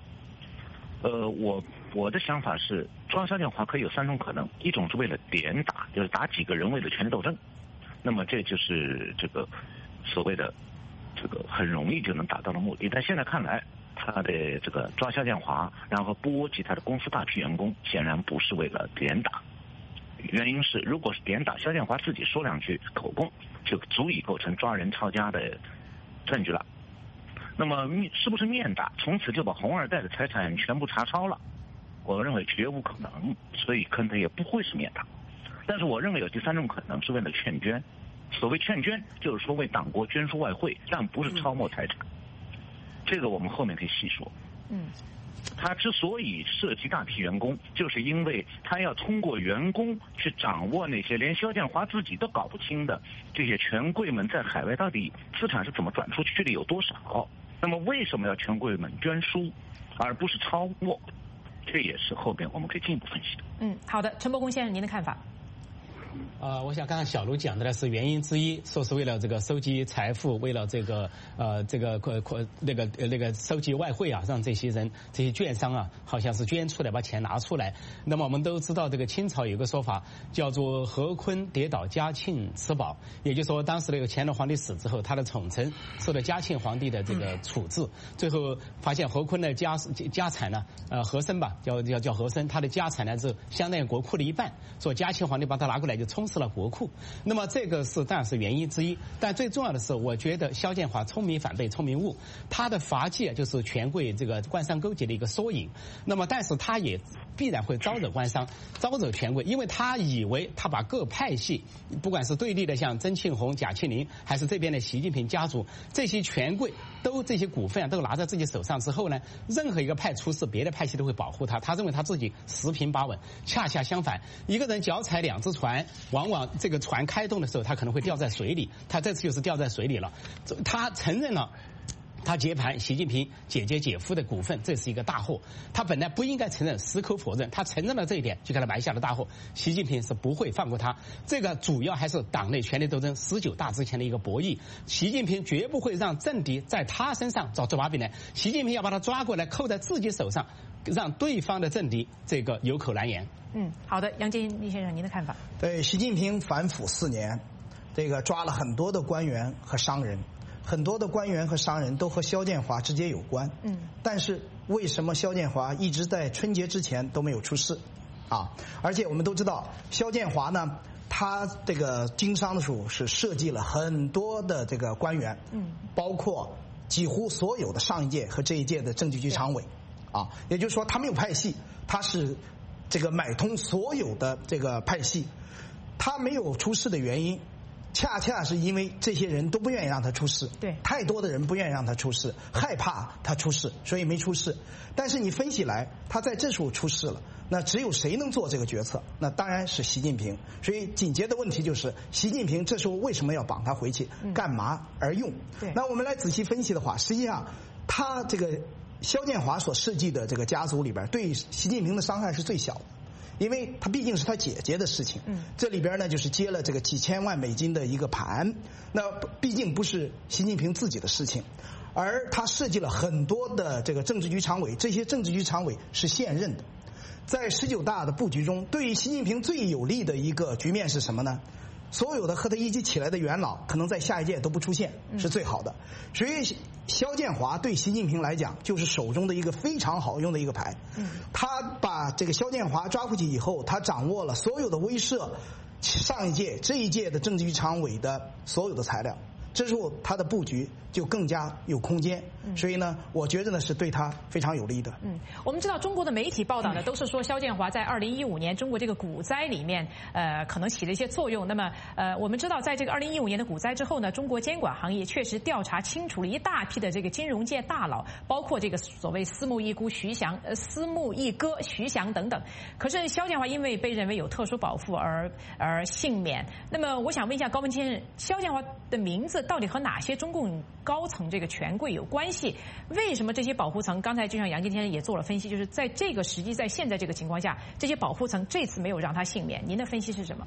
我的想法是，抓肖建华可以有3种可能：一种是为了点打，就是打几个人为了权力斗争，那么这就是这个所谓的这个很容易就能达到的目的。但现在看来，他的这个抓肖建华，然后波及他的公司大批员工，显然不是为了点打。原因是，如果是点打，肖建华自己说2句口供，就足以构成抓人抄家的证据了。那么是不是面打，从此就把红二代的财产全部查抄了？我认为绝无可能，所以可能也不会是面打。但是我认为有第3种可能，是为了劝捐。所谓劝捐，就是说为党国捐输外汇，但不是抄没财产。这个我们后面可以细说。他之所以涉及大批员工，就是因为他要通过员工去掌握那些连肖建华自己都搞不清的这些权贵们在海外到底资产是怎么转出去的，有多少。那么为什么要权贵们捐输，而不是抄没？这也是后边我们可以进一步分析的。 好的，陈伯公先生，您的看法？ 我想刚刚小卢讲的呢是原因之一，说是为了这个收集财富，为了这个收集外汇让这些人这些券商好像是捐出来把钱拿出来。那么我们都知道这个清朝有个说法叫做何坤跌倒嘉庆吃饱，也就是说当时那个乾隆皇帝死之后，他的宠臣受了嘉庆皇帝的这个处置，最后发现何坤的家产呢和珅吧叫和珅，他的家产呢是相当于国库的一半，说嘉庆皇帝把他拿过来就充实了国库。那么这个当然是原因之一，但最重要的是，我觉得萧建华聪明反被聪明误，他的罚戒就是权贵这个官商勾结的一个缩影。那么但是他也必然会招惹官商，招惹权贵，因为他以为他把各派系，不管是对立的像曾庆红、贾庆林，还是这边的习近平家族，这些权贵都这些股份都拿在自己手上之后呢，任何一个派出事，别的派系都会保护他，他认为他自己十平八稳。恰恰相反，一个人脚踩两只船，往往这个船开动的时候，他可能会掉在水里，他这次就是掉在水里了。他承认了他接盘习近平姐姐姐夫的股份，这是一个大祸。他本来不应该承认，矢口否认，他承认了这一点，就给他埋下了大祸。习近平是不会放过他，这个主要还是党内权力斗争19大之前的一个博弈。习近平绝不会让政敌在他身上找把柄来，习近平要把他抓过来扣在自己手上，让对方的政敌这个有口难言。 好的，杨建立先生，您的看法？ 对，习近平反腐4年，这个抓了很多的官员和商人。很多的官员和商人都和萧建华直接有关，但是为什么萧建华一直在春节之前都没有出事啊？而且我们都知道，萧建华呢，他这个经商的时候是设计了很多的这个官员，包括几乎所有的上一届和这一届的政治局常委，啊，也就是说他没有派系，他是这个买通所有的这个派系，他没有出事的原因。恰恰是因为这些人都不愿意让他出事， 对， 太多的人不愿意让他出事，害怕他出事，所以没出事。但是你分析来，他在这时候出事了，那只有谁能做这个决策？那当然是习近平。所以紧接的问题就是，习近平这时候为什么要绑他回去？干嘛而用？ 对， 那我们来仔细分析的话，实际上他这个萧建华所设计的这个家族里边，对习近平的伤害是最小的。因为他毕竟是他姐姐的事情，这里边呢就是接了这个几千万美金的一个盘，那毕竟不是习近平自己的事情，而他设计了很多的这个政治局常委，这些政治局常委是现任的，在19大的布局中，对于习近平最有利的一个局面是什么呢？所有的和他一起起来的元老，可能在下一届都不出现，是最好的。所以萧建华对习近平来讲，就是手中的一个非常好用的一个牌。他把这个萧建华抓回去以后，他掌握了所有的威慑上一届、这一届的政治局常委的所有的材料。这时候他的布局就更加有空间，所以呢，我觉得呢是对他非常有利的。 我们知道中国的媒体报道呢，都是说萧建华在2015年中国这个股灾里面，可能起了一些作用。那么，我们知道在这个2015年的股灾之后呢，中国监管行业确实调查清楚了一大批的这个金融界大佬，包括这个所谓私募一哥徐翔等等。可是萧建华因为被认为有特殊保护而幸免。那么，我想问一下高文先生，萧建华的名字到底和哪些中共高层这个权贵有关系？为什么这些保护层？刚才就像杨建先生也做了分析，就是在这个时机，在现在这个情况下，这些保护层这次没有让他幸免。您的分析是什么？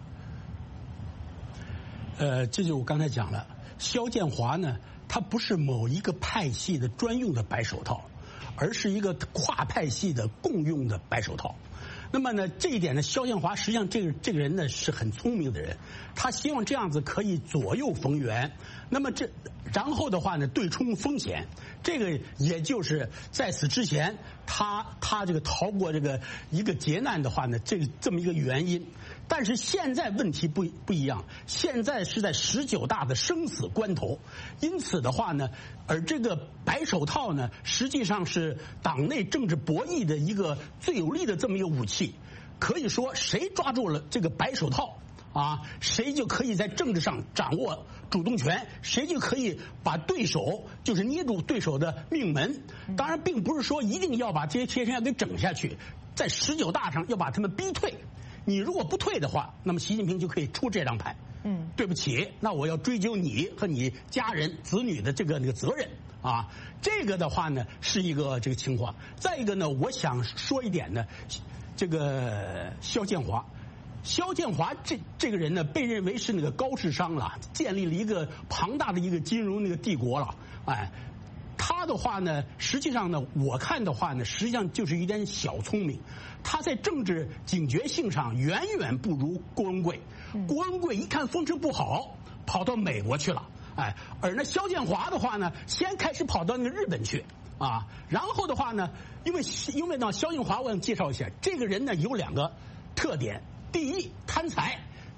这就是我刚才讲了，萧建华呢，他不是某一个派系的专用的白手套，而是一个跨派系的共用的白手套。那么呢，这一点呢，萧建华实际上这个人呢是很聪明的人，他希望这样子可以左右逢源。那么然后的话呢，对冲风险，这个也就是在此之前他这个逃过这个一个劫难的话呢，这么一个原因。但是现在问题不一样，现在是在19大的生死关头，因此的话呢，而这个白手套呢，实际上是党内政治博弈的一个最有力的这么一个武器。可以说，谁抓住了这个白手套啊，谁就可以在政治上掌握主动权，谁就可以把对手就是捏住对手的命门。当然，并不是说一定要把这些人要给整下去，在19大上要把他们逼退。你如果不退的话，那么习近平就可以出这张牌。对不起，那我要追究你和你家人子女的那个责任啊。这个的话呢，是一个这个情况。再一个呢，我想说一点呢，这个萧建华这个人呢，被认为是那个高智商了，建立了一个庞大的一个金融那个帝国了，哎。他的话呢，实际上呢，我看的话呢，实际上就是一点小聪明。他在政治警觉性上远远不如郭文贵。郭文贵一看风声不好，跑到美国去了，哎，而那萧建华的话呢，先开始跑到那个日本去啊，然后的话呢，因为呢，萧建华我想介绍一下，这个人呢有2个特点：第一，贪财；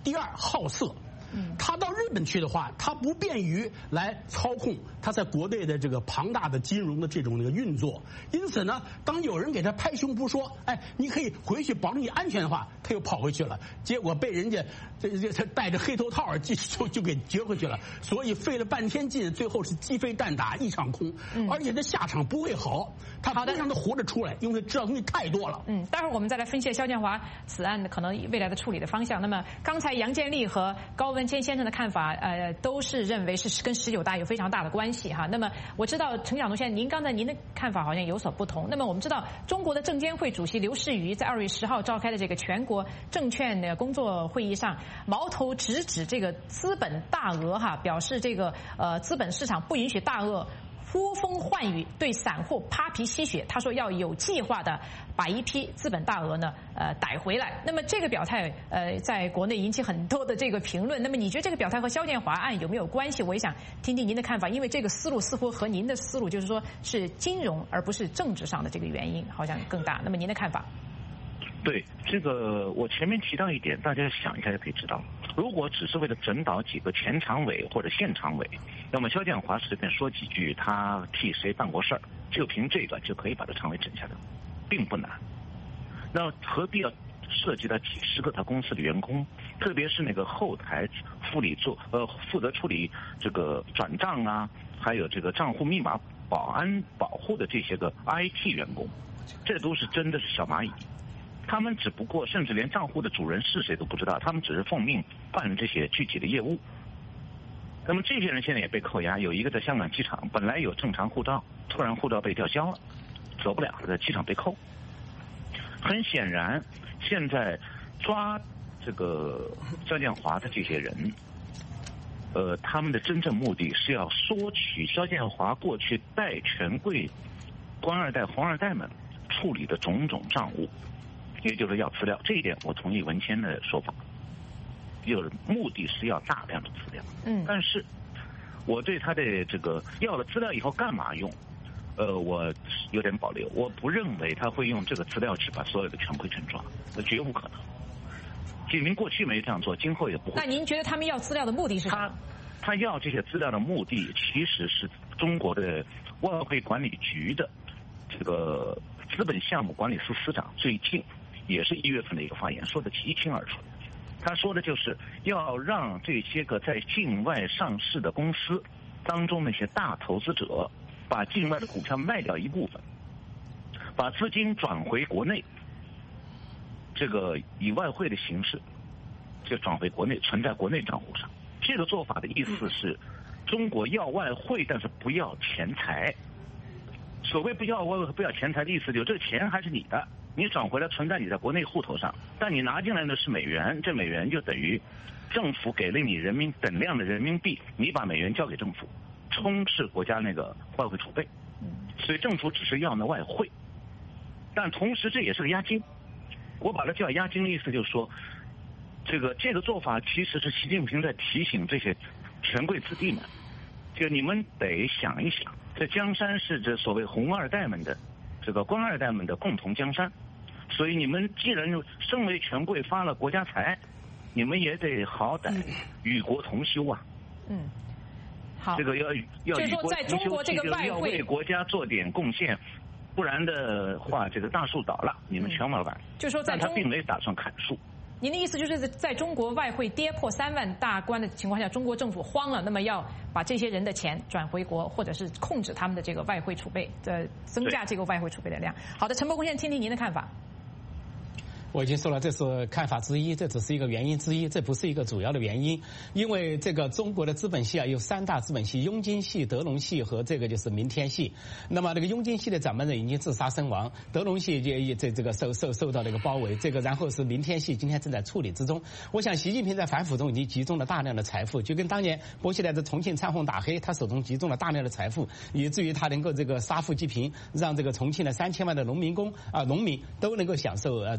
第二好色。他到日本去的话，他不便于来操控他在国内的这个庞大的金融的这种运作，因此呢，当有人给他拍胸脯说，哎，你可以回去保证你安全的话，他又跑回去了，结果被人家这戴着黑头套就给撅回去了，所以费了半天劲，最后是鸡飞蛋打一场空，而且这下场不会好，他非常的活着出来，因为知道东西太多了。 待会儿我们再来分析肖建华此案的可能未来的处理的方向。那么刚才杨建立和高文谦先生的看法，都是认为是跟19大有非常大的关系哈。那么我知道陈晓东先生，您的看法好像有所不同。那么我们知道，中国的证监会主席刘士余在2月10号召开的这个全国证券的工作会议上，矛头直指这个资本大鳄哈，表示这个资本市场不允许大鳄呼风唤雨，对散户扒皮吸血。他说要有计划的把一批资本大鳄呢逮回来。那么这个表态在国内引起很多的这个评论。那么你觉得这个表态和肖建华案有没有关系？我也想听听您的看法，因为这个思路似乎和您的思路就是说是金融而不是政治上的这个原因好像更大。那么您的看法？ 对，这个我前面提到一点，大家想一下就可以知道。如果只是为了整倒几个前常委或者现常委，那么肖建华随便说几句他替谁办过事儿，就凭这个就可以把这常委整下来，并不难。那何必要涉及到几十个他公司的员工，特别是那个后台负责处理这个转账啊，还有这个账户密码保护的这些个 IT 员工，这都是真的是小蚂蚁。他们只不过甚至连账户的主人是谁都不知道，他们只是奉命办这些具体的业务。那么这些人现在也被扣押，有一个在香港机场本来有正常护照，突然护照被吊销了，走不了了，在机场被扣。很显然，现在抓这个肖建华的这些人，他们的真正目的是要索取肖建华过去带权贵、官二代、红二代们处理的种种账务。也就是要资料，这一点我同意文谦的说法，目的是要大量的资料。但是我对他的这个要了资料以后干嘛用，我有点保留。我不认为他会用这个资料去把所有的权贵全抓，那绝无可能。纪明过去没这样做，今后也不会。 那您觉得他们要资料的目的是什么？ 他要这些资料的目的，其实是中国的外汇管理局的这个资本项目管理司司长最近。也是1月份的一个发言，说的一清二楚。他说的就是要让这些个在境外上市的公司当中那些大投资者，把境外的股票卖掉一部分，把资金转回国内，这个以外汇的形式就转回国内，存在国内账户上。这个做法的意思是，中国要外汇，但是不要钱财。所谓不要外汇不要钱财的意思，就是这个钱还是你的。你转回来存在你在国内户头上，但你拿进来的是美元，这美元就等于政府给了你等量的人民币，你把美元交给政府，充斥国家那个外汇储备。所以政府只是要那外汇，但同时这也是个押金。我把它叫押金的意思就是说，这个做法其实是习近平在提醒这些权贵子弟们，就你们得想一想，这江山是这所谓红二代们的这个官二代们的共同江山，所以你们既然身为权贵发了国家财，你们也得好歹与国同修啊。 好， 这个要与国同修，这个要为国家做点贡献，不然的话，这个大树倒了，你们全玩完。 就说但他并没打算砍树。 您的意思就是在中国外汇跌破3万大关的情况下，中国政府慌了，那么要把这些人的钱转回国，或者是控制他们的这个外汇储备，增加这个外汇储备的量。好的，陈伯公先听听您的看法。 我已经说了，这是看法之一，这只是一个原因之一，这不是一个主要的原因。因为这个中国的资本系有3大资本系：雍金系、德隆系和这个就是明天系。那么这个雍金系的掌门人已经自杀身亡，德隆系也这个受到这个包围，这个然后是明天系今天正在处理之中。我想习近平在反腐中已经集中了大量的财富，就跟当年薄熙来的重庆参红打黑，他手中集中了大量的财富，以至于他能够这个杀富济贫，让这个重庆的3000万的农民都能够享受这个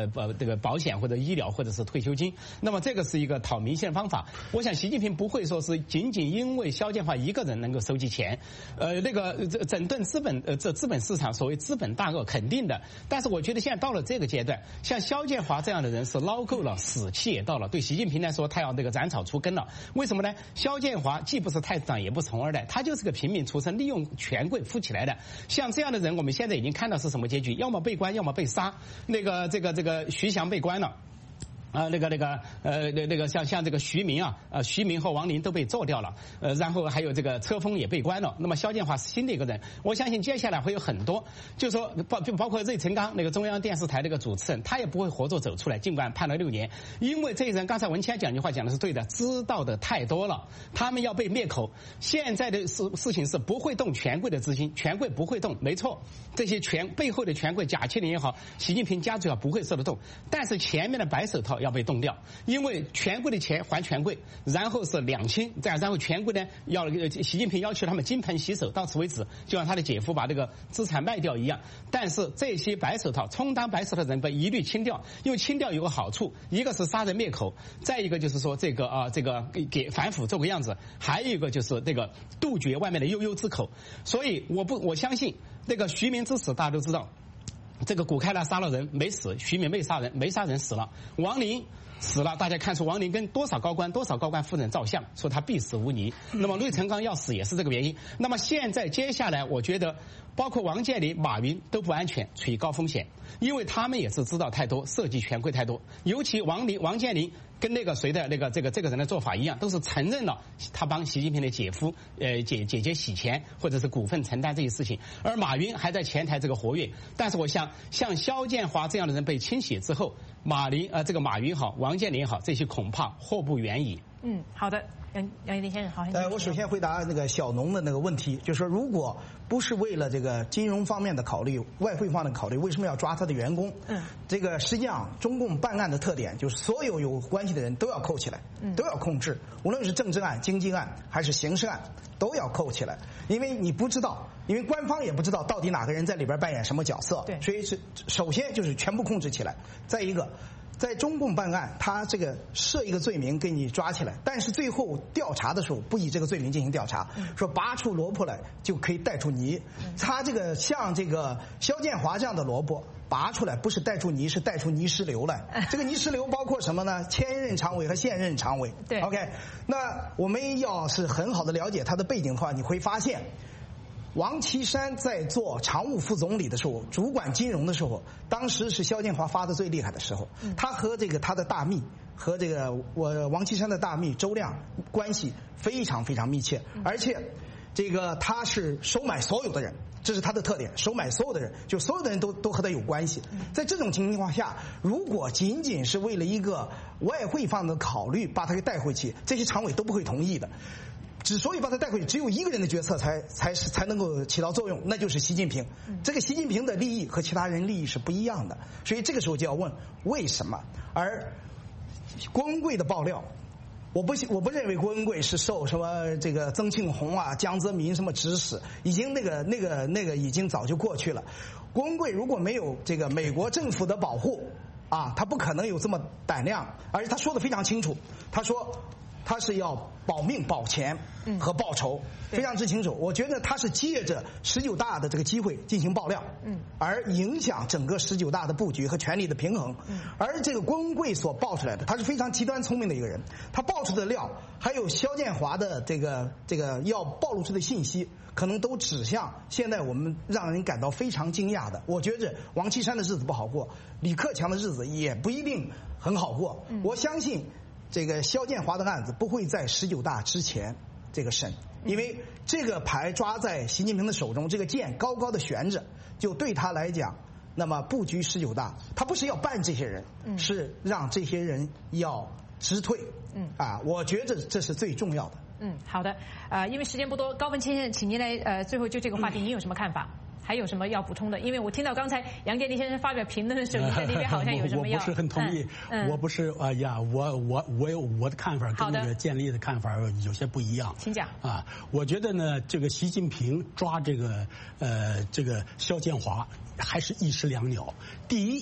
这个保险或者医疗或者是退休金。那么这个是一个讨民心的方法。我想习近平不会说是仅仅因为肖建华一个人能够收集钱，那个整顿资本市场，所谓资本大鳄肯定的。但是我觉得现在到了这个阶段，像肖建华这样的人是捞够了，死期也到了。对习近平来说，他要那个斩草除根了。为什么呢？肖建华既不是太子党，也不是红二代，他就是个平民出身，利用权贵富起来的。像这样的人，我们现在已经看到是什么结局？要么被关，要么被杀。这个徐翔被关了。那个像这个徐明徐明和王林都被做掉了，然后还有这个车峰也被关了。那么肖建华是新的一个人，我相信接下来会有很多，就是说包括芮成钢那个中央电视台那个主持人，他也不会活着走出来，尽管判了6年，因为这些人刚才文谦讲句话讲的是对的，知道的太多了，他们要被灭口。现在的事情是不会动权贵的资金，权贵不会动，没错，这些背后的权贵贾庆林也好，习近平家族也好不会受得动，但是前面的白手套要被冻掉，因为权贵的钱还权贵，然后是两清，然后权贵呢习近平要求他们金盆洗手，到此为止，就像他的姐夫把这个资产卖掉一样。但是这些白手套充当白手套的人被一律清掉，因为清掉有个好处，一个是杀人灭口，再一个就是说这个给反腐做个样子，还有一个就是这个杜绝外面的悠悠之口。所以我相信那个徐明之死大家都知道。这个古开拉杀了人没死，徐明没杀人，没杀人死了，王林死了，大家看出王林跟多少高官夫人照相，说他必死无疑。那么芮成钢要死也是这个原因。那么现在接下来，我觉得包括王健林、马云都不安全，处于高风险，因为他们也是知道太多，涉及权贵太多。尤其王健林跟那个谁的这个人的做法一样，都是承认了他帮习近平的姐夫姐姐洗钱或者是股份承担这些事情，而马云还在前台这个活跃。但是我想，像肖建华这样的人被清洗之后，马云好，王健林好，这些恐怕祸不远矣。 好的。杨一林先生，好。 我首先回答那个小农的那个问题，就是说，如果不是为了这个金融方面的考虑、外汇方面的考虑，为什么要抓他的员工？这个实际上中共办案的特点就是所有有关系的人都要扣起来，都要控制，无论是政治案、经济案还是刑事案，都要扣起来，因为你不知道，因为官方也不知道到底哪个人在里边扮演什么角色，所以是首先就是全部控制起来。再一个，在中共办案，他这个设一个罪名给你抓起来，但是最后调查的时候不以这个罪名进行调查，说拔出萝卜来就可以带出泥。他这个像这个肖建华这样的萝卜拔出来，不是带出泥，是带出泥石流来。这个泥石流包括什么呢？前任常委和现任常委。 对 ，OK， 那我们要是很好的了解他的背景的话，你会发现。王岐山在做常务副总理的时候，主管金融的时候，当时是肖建华发的最厉害的时候。他和他的大秘和这个王岐山的大秘周亮关系非常非常密切，而且这个他是收买所有的人，这是他的特点，收买所有的人，就所有的人都和他有关系。在这种情况下，如果仅仅是为了一个外汇方的考虑把他给带回去，这些常委都不会同意的。之所以把他带回去，只有一个人的决策才能够起到作用，那就是习近平。这个习近平的利益和其他人利益是不一样的，所以这个时候就要问为什么。而郭文贵的爆料，我不认为郭文贵是受什么这个曾庆红江泽民什么指使，已经那个已经早就过去了。郭文贵如果没有这个美国政府的保护他不可能有这么胆量，而且他说的非常清楚，他说他是要保命保钱和报仇，非常之清楚。我觉得他是借着19大的这个机会进行爆料，而影响整个19大的布局和权力的平衡。而这个郭文贵所爆出来的，他是非常极端聪明的一个人，他爆出的料，还有肖建华的这个要暴露出的信息，可能都指向现在我们让人感到非常惊讶的。我觉着王岐山的日子不好过，李克强的日子也不一定很好过。我相信。这个肖建华的案子不会在19大之前这个审，因为这个牌抓在习近平的手中，这个剑高高的悬着，就对他来讲，那么布局19大，他不是要办这些人，是让这些人要直退。我觉得这是最重要的。 好的，因为时间不多，高文谦先生，请您来最后就这个话题，您有什么看法？还有什么要补充的？因为我听到刚才杨健林先生发表评论的时候，你在那边好像有什么要…… 我不是很同意，我不是我有我的看法跟那个建立的看法有些不一样。 请讲。 我觉得呢，这个习近平抓这个肖建华还是一石两鸟。第一，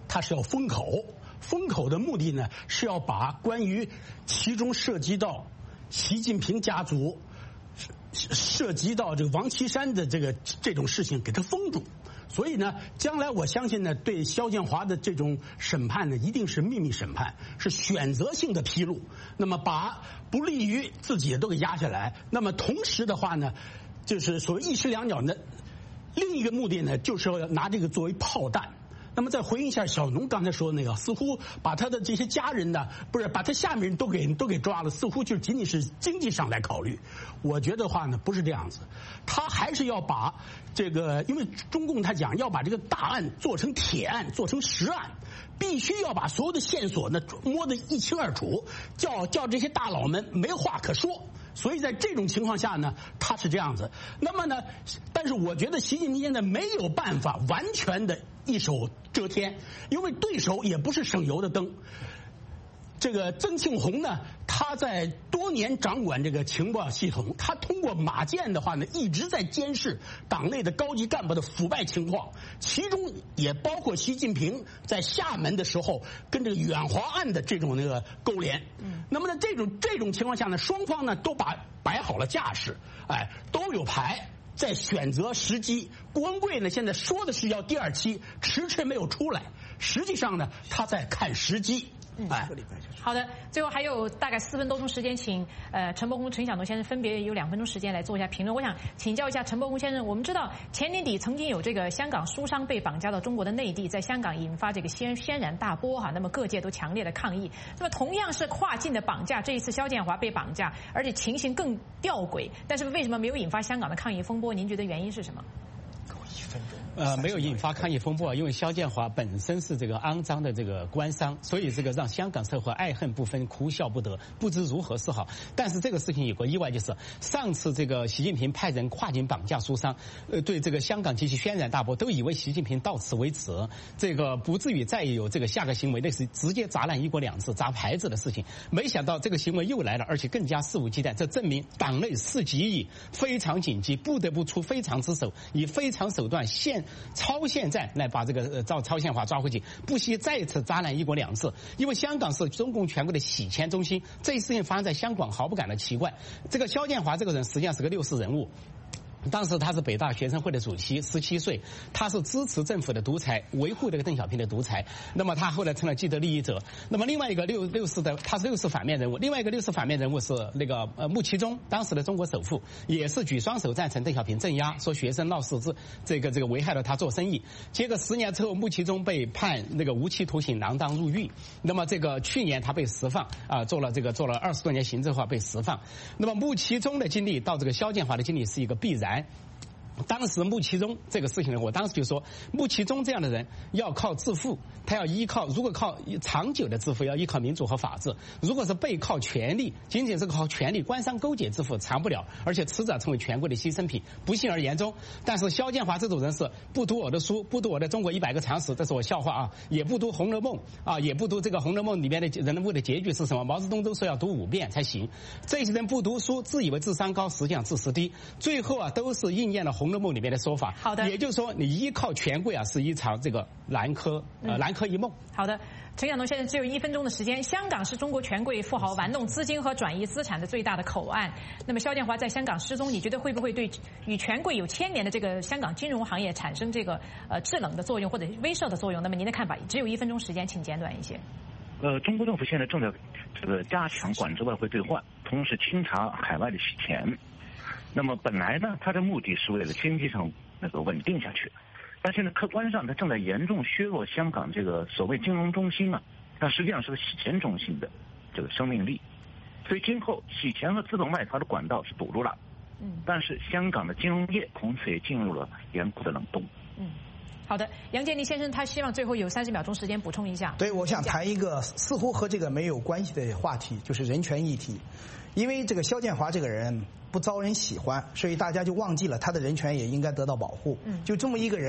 他是要封口，封口的目的呢是要把关于其中涉及到习近平家族、涉及到这个王岐山的这种事情给他封住。所以呢，将来我相信呢，对肖建华的这种审判呢，一定是秘密审判，是选择性的披露。那么把不利于自己都给压下来。那么同时的话呢，就是所谓一石两鸟呢，另一个目的呢，就是要拿这个作为炮弹。那么再回应一下小农刚才说的那个，似乎把他的这些家人呢，不是把他下面人都给抓了，似乎就仅仅是经济上来考虑。我觉得话呢不是这样子，他还是要把这个，因为中共他讲要把这个大案做成铁案，做成实案，必须要把所有的线索呢摸得一清二楚，叫这些大佬们没话可说。所以在这种情况下呢，他是这样子。那么呢，但是我觉得习近平现在没有办法完全的一手遮天，因为对手也不是省油的灯。这个曾庆红呢，他在多年掌管这个情报系统，他通过马建的话呢，一直在监视党内的高级干部的腐败情况，其中也包括习近平在厦门的时候跟这个远华案的这种勾连。那么呢，这种情况下呢，双方呢都摆好了架势，都有牌。在选择时机，郭文贵呢现在说的是要第二期，迟迟没有出来，实际上呢他在看时机。 好的，最后还有大概4分多钟时间，请陈伯宏、陈晓农先生分别有2分钟时间来做一下评论。我想请教一下陈伯宏先生，我们知道前年底曾经有这个香港书商被绑架到中国的内地，在香港引发这个轩然大波哈，那么各界都强烈的抗议。那么同样是跨境的绑架，这一次肖建华被绑架，而且情形更吊诡，但是为什么没有引发香港的抗议风波？您觉得原因是什么？ 没有引发抗议风波，因为肖建华本身是这个肮脏的这个官商，所以这个让香港社会爱恨不分，哭笑不得，不知如何是好。但是这个事情有个意外，就是上次这个习近平派人跨境绑架书商，对这个香港激起轩然大波，都以为习近平到此为止，这个不至于再有这个下个行为，类似直接砸烂1国2制、砸牌子的事情。没想到这个行为又来了，而且更加肆无忌惮，这证明党内士急以非常紧急，不得不出非常之手，以非常手段超限战来把这个超宪华抓回去，不惜再次砸烂1国2制。因为香港是中共全国的洗钱中心，这一事情发生在香港毫不感到奇怪。这个肖建华这个人实际上是个6世人物。当时他是北大学生会的主席，17岁，他是支持政府的独裁，维护这个邓小平的独裁。那么他后来成了既得利益者。那么另外一个六世的，他是6世反面人物。另外一个6世反面人物是那个穆其中，当时的中国首富，也是举双手赞成邓小平镇压，说学生闹事这个危害了他做生意。结果10年之后，穆其中被判那个无期徒刑，锒铛入狱。那么这个去年他被释放做了20多年刑之后被释放。那么穆其中的经历到这个肖建华的经历是一个必然。当时穆其中这个事情呢，我当时就说，穆其中这样的人要靠致富，他要依靠，如果靠长久的致富，要依靠民主和法治；如果是背靠权力，仅仅是靠权力官商勾结致富，长不了，而且迟早成为权贵的牺牲品，不幸而言中。但是肖建华这种人是不读我的书，不读我的中国100个常识，这是我笑话啊，也不读《红楼梦》啊，也不读这个《红楼梦》里面的人物的结局是什么，毛泽东都说要读5遍才行。这些人不读书，自以为智商高，实际上知识低，最后都是应验了《红楼梦》里面的说法。 好的， 也就是说，你依靠权贵是一场这个南柯一梦。 好的，陈晓农先生只有1分钟的时间。香港是中国权贵富豪玩弄资金和转移资产的最大的口岸。那么肖建华在香港失踪，你觉得会不会对与权贵有牵连的这个香港金融行业产生这个制冷的作用或者威慑的作用？那么您的看法？只有1分钟时间，请简短一些。 中国政府现在正在这个加强管制外汇兑换，同时清查海外的洗钱。那么本来呢，它的目的是为了经济上稳定下去，但是呢，客观上它正在严重削弱香港这个所谓金融中心它实际上是个洗钱中心的这个生命力。所以今后洗钱和资本外逃的管道是堵住了，但是香港的金融业从此也进入了严酷的冷冻。 好的，杨建立先生他希望最后有30秒钟时间补充一下。 对，我想谈一个似乎和这个没有关系的话题，就是人权议题。因为这个肖建华这个人不招人喜欢，所以大家就忘记了他的人权也应该得到保护。就这么一个人，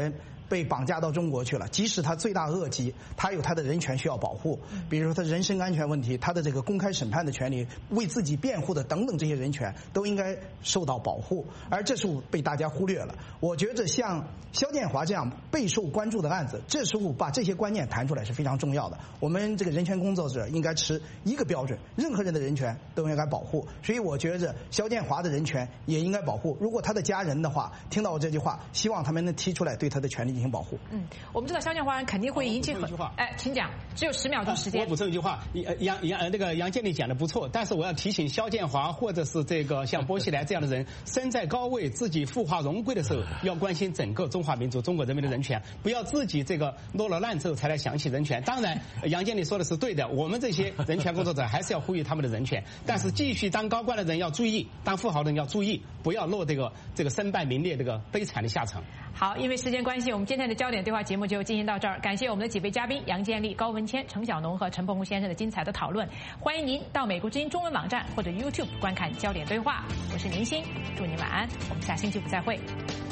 被绑架到中国去了，即使他罪大恶极，他有他的人权需要保护，比如说他人身安全问题，他的这个公开审判的权利，为自己辩护的等等这些人权都应该受到保护，而这是被大家忽略了。我觉得像肖建华这样备受关注的案子，这时候把这些观念谈出来是非常重要的。我们这个人权工作者应该持一个标准，任何人的人权都应该保护。所以我觉得肖建华的人权也应该保护。如果他的家人的话听到我这句话，希望他们能提出来对他的权利进行保护。 我们知道肖建华肯定会引起很请讲，只有10秒钟时间。 我补充一句话，杨建立讲的不错，但是我要提醒肖建华或者是这个像薄熙来这样的人，身在高位自己富华荣归的时候，要关心整个中华民族、中国人民的人权，不要自己这个落了难之后才来想起人权。当然，杨建立说的是对的，我们这些人权工作者还是要呼吁他们的人权，但是继续当高官的人要注意，当富豪的人要注意，不要落这个身败名裂这个悲惨的下场。 好，因为时间关系，我们今天的焦点对话节目就进行到这儿。感谢我们的几位嘉宾杨建立、高文谦、程晓农和陈鹏先生的精彩的讨论。欢迎您到美国之音中文网站或者 YouTube 观看焦点对话。我是明星，祝您晚安，我们下星期五再会。